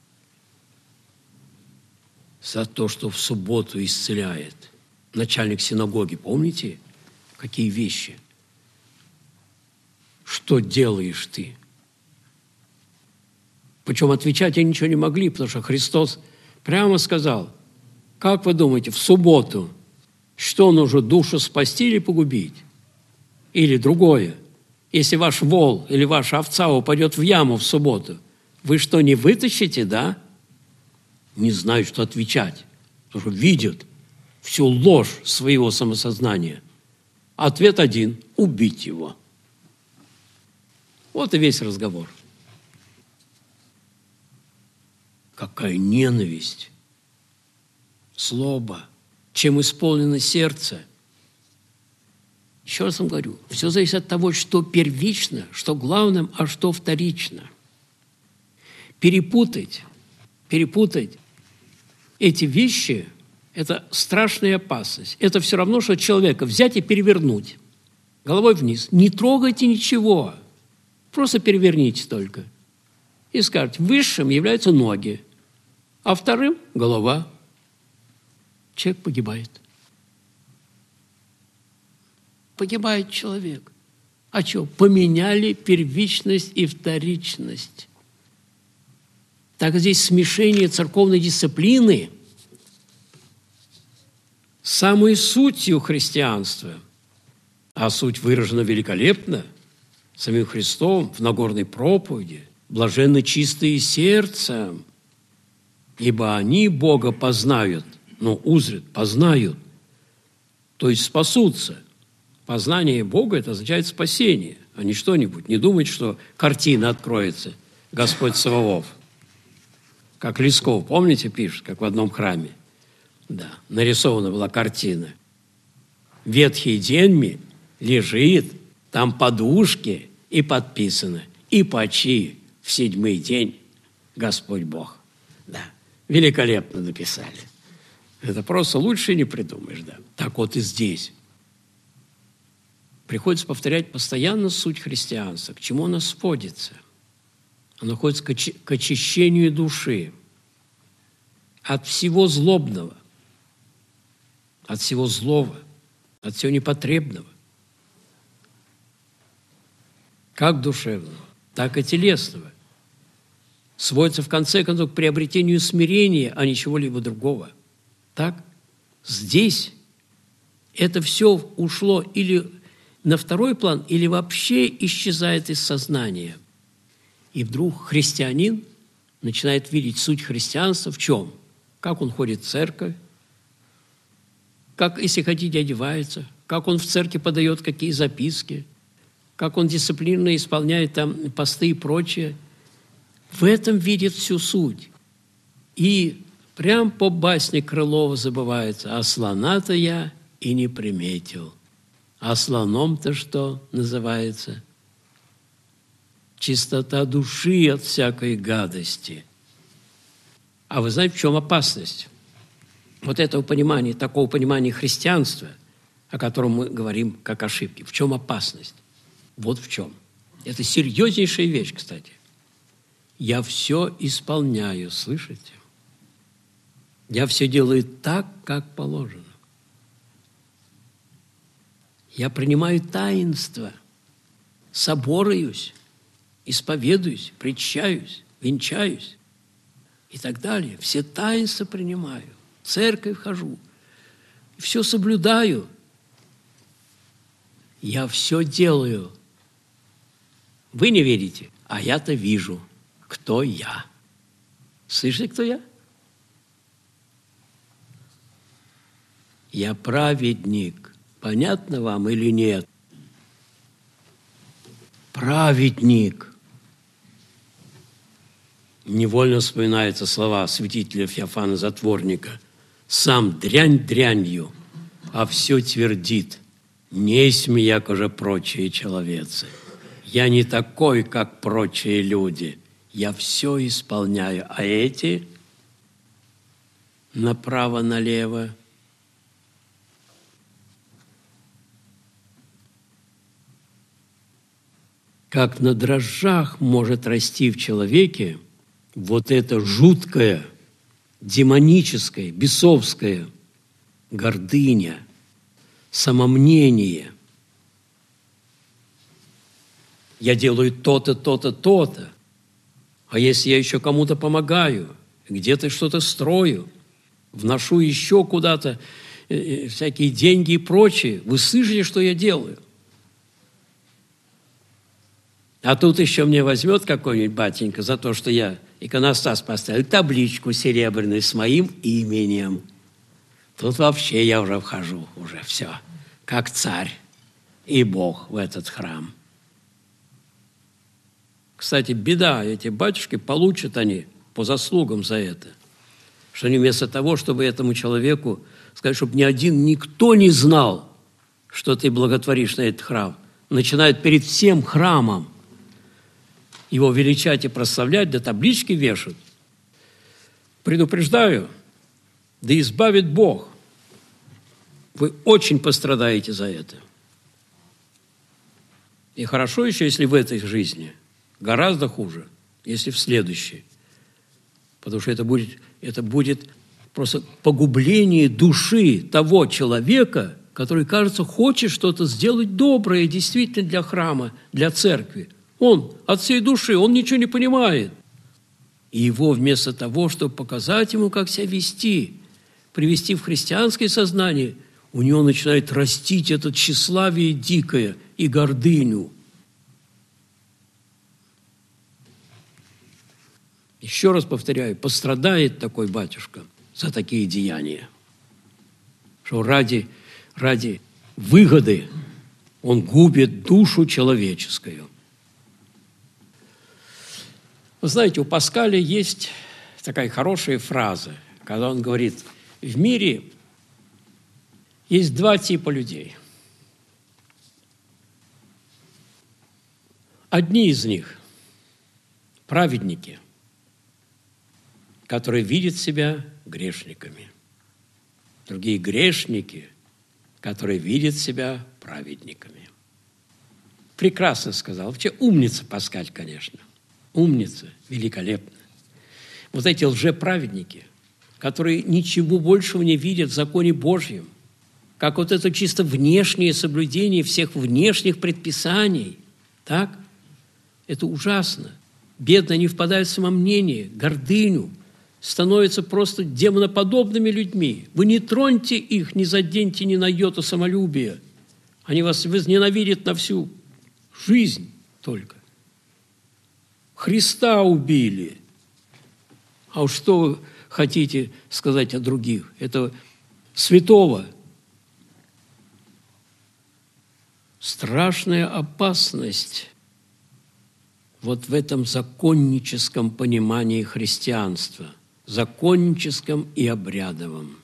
за то, что в субботу исцеляет. Начальник синагоги, помните, какие вещи? Что делаешь ты? Причем отвечать они ничего не могли, потому что Христос прямо сказал, как вы думаете, в субботу что нужно, душу спасти или погубить? Или другое, если ваш вол или ваша овца упадет в яму в субботу, вы что, не вытащите, да? Не знают, что отвечать, потому что видят всю ложь своего самосознания. Ответ один – убить его. Вот и весь разговор. Какая ненависть, злоба, чем исполнено сердце. Еще раз вам говорю, все зависит от того, что первично, что главным, а что вторично. Перепутать эти вещи – это страшная опасность. Это все равно, что человека взять и перевернуть головой вниз. Не трогайте ничего, просто переверните только. И скажете, высшим являются ноги, а вторым – голова. Человек погибает. погибает человек. А что? Поменяли первичность и вторичность. Так здесь смешение церковной дисциплины с самой сутью христианства. А суть выражена великолепно самим Христом в Нагорной проповеди. Блаженны чистые сердцем, ибо они Бога познают. Узрят, познают, то есть спасутся. Познание Бога – это означает спасение, а не что-нибудь. Не думать, что картина откроется, Господь Саваоф. Как Лесков, помните, пишет, как в одном храме? Да, нарисована была картина. Ветхий день лежит, там подушки, и подписано: «И почи в 7-й день Господь Бог». Да, великолепно написали. Это просто лучше не придумаешь, да. Так вот и здесь. Приходится повторять постоянно суть христианства. К чему оно сводится? Оно ходит к очищению души от всего злобного, от всего злого, от всего непотребного. Как душевного, так и телесного. Сводится в конце концов к приобретению смирения, а не чего-либо другого. Так? Здесь это все ушло или на второй план, или вообще исчезает из сознания. И вдруг христианин начинает видеть суть христианства в чем? Как он ходит в церковь, как, если хотите, одевается, как он в церкви подает какие записки, как он дисциплинированно исполняет там посты и прочее. В этом видит всю суть. И прям по басне Крылова забывается: «А слона-то я и не приметил». А слоном-то что называется? Чистота души от всякой гадости. А вы знаете, в чем опасность? Вот этого понимания, такого понимания христианства, о котором мы говорим как ошибки. В чем опасность? Вот в чем. Это серьезнейшая вещь, кстати. Я все исполняю, слышите? Я все делаю так, как положено. Я принимаю таинство, собораюсь, исповедуюсь, причащаюсь, венчаюсь и так далее. Все таинства принимаю, в церковь хожу, все соблюдаю. Я все делаю. Вы не верите, а я-то вижу, кто я. Слышите, кто я? Я праведник. Понятно вам или нет? Праведник. Невольно вспоминаются слова святителя Феофана Затворника. «Сам дрянь дрянью, а все твердит. Несмь, якоже прочие человецы. Я не такой, как прочие люди. Я все исполняю, а эти направо-налево». Как на дрожжах может расти в человеке вот это жуткое, демоническое, бесовское гордыня, самомнение. Я делаю то-то, то-то, то-то. А если я еще кому-то помогаю, где-то что-то строю, вношу еще куда-то всякие деньги и прочее, вы слышите, что я делаю? А тут еще мне возьмет какой-нибудь батенька за то, что я иконостас поставил, табличку серебряную с моим именем. Тут вообще я уже вхожу, уже все, как царь и Бог в этот храм. Кстати, беда, эти батюшки, получат они по заслугам за это. Что они вместо того, чтобы этому человеку сказать, чтобы никто не знал, что ты благотворишь на этот храм, начинают перед всем храмом его величать и прославлять, да таблички вешают. Предупреждаю, да избавит Бог. Вы очень пострадаете за это. И хорошо еще, если в этой жизни. Гораздо хуже, если в следующей. Потому что это будет просто погубление души того человека, который, кажется, хочет что-то сделать доброе действительно для храма, для церкви. Он от всей души, он ничего не понимает. И его вместо того, чтобы показать ему, как себя вести, привести в христианское сознание, у него начинает растить это тщеславие дикое и гордыню. Еще раз повторяю, пострадает такой батюшка за такие деяния, что ради выгоды он губит душу человеческую. Вы знаете, у Паскаля есть такая хорошая фраза, когда он говорит, в мире есть два типа людей. Одни из них – праведники, которые видят себя грешниками. Другие – грешники, которые видят себя праведниками. Прекрасно сказал. Вообще умница Паскаль, конечно. Умница, великолепно. Вот эти лжеправедники, которые ничего большего не видят в законе Божьем, как вот это чисто внешнее соблюдение всех внешних предписаний, так? Это ужасно. Бедно они впадают в самомнение, гордыню, становятся просто демоноподобными людьми. Вы не троньте их, не заденьте ни на йоту самолюбия. Они вас возненавидят на всю жизнь только. Христа убили. А уж что вы хотите сказать о других? Это святого. Страшная опасность вот в этом законническом понимании христианства, законническом и обрядовом.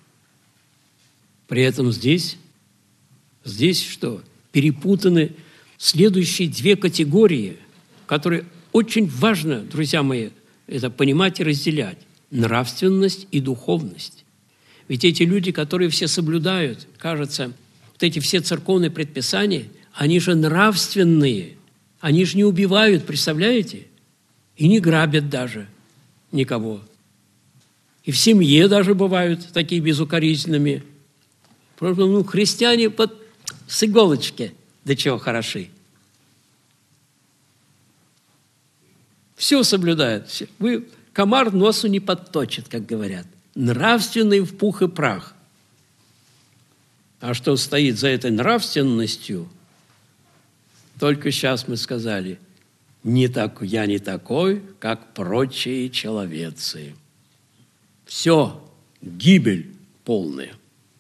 При этом здесь что? Перепутаны следующие две категории, которые очень важно, друзья мои, это понимать и разделять. Нравственность и духовность. Ведь эти люди, которые все соблюдают, кажется, вот эти все церковные предписания, они же нравственные, они же не убивают, представляете? И не грабят даже никого. И в семье даже бывают такие безукоризненными. Просто, христиане с иголочки до чего хороши. Все соблюдают. Комар носу не подточит, как говорят. Нравственный в пух и прах. А что стоит за этой нравственностью, только сейчас мы сказали, я не такой, как прочие человецы. Все, гибель полная.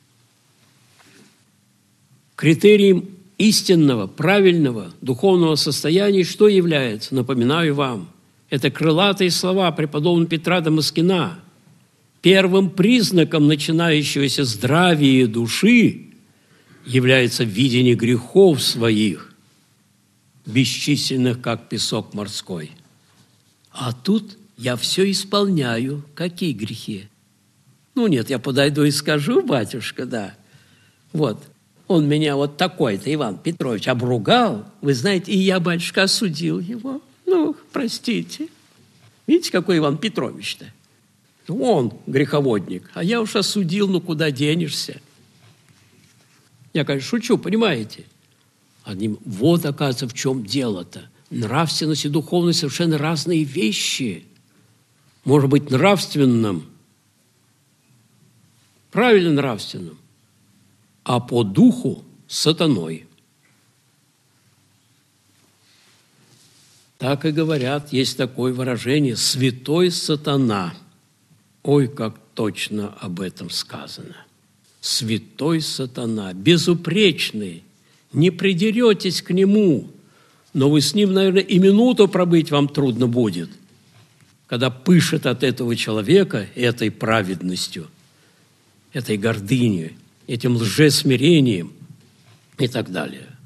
Критерием истинного, правильного, духовного состояния что является? Напоминаю вам, это крылатые слова преподобного Петра Дамаскина. Первым признаком начинающегося здравия души является видение грехов своих, бесчисленных, как песок морской. А тут я все исполняю. Какие грехи? Нет, я подойду и скажу, батюшка, да. Вот, он меня вот такой-то, Иван Петрович, обругал. Вы знаете, и я, батюшка, осудил его. Простите. Видите, какой Иван Петрович-то? Он греховодник, а я уж осудил, куда денешься? Я, конечно, шучу, понимаете? Вот, оказывается, в чем дело-то. Нравственность и духовность – совершенно разные вещи. Может быть нравственным, правильно нравственным, а по духу – сатаной. Так и говорят, есть такое выражение «святой сатана». Ой, как точно об этом сказано. Святой сатана, безупречный, не придеретесь к нему, но вы с ним, наверное, и минуту пробыть вам трудно будет, когда пышет от этого человека этой праведностью, этой гордыней, этим лжесмирением и так далее.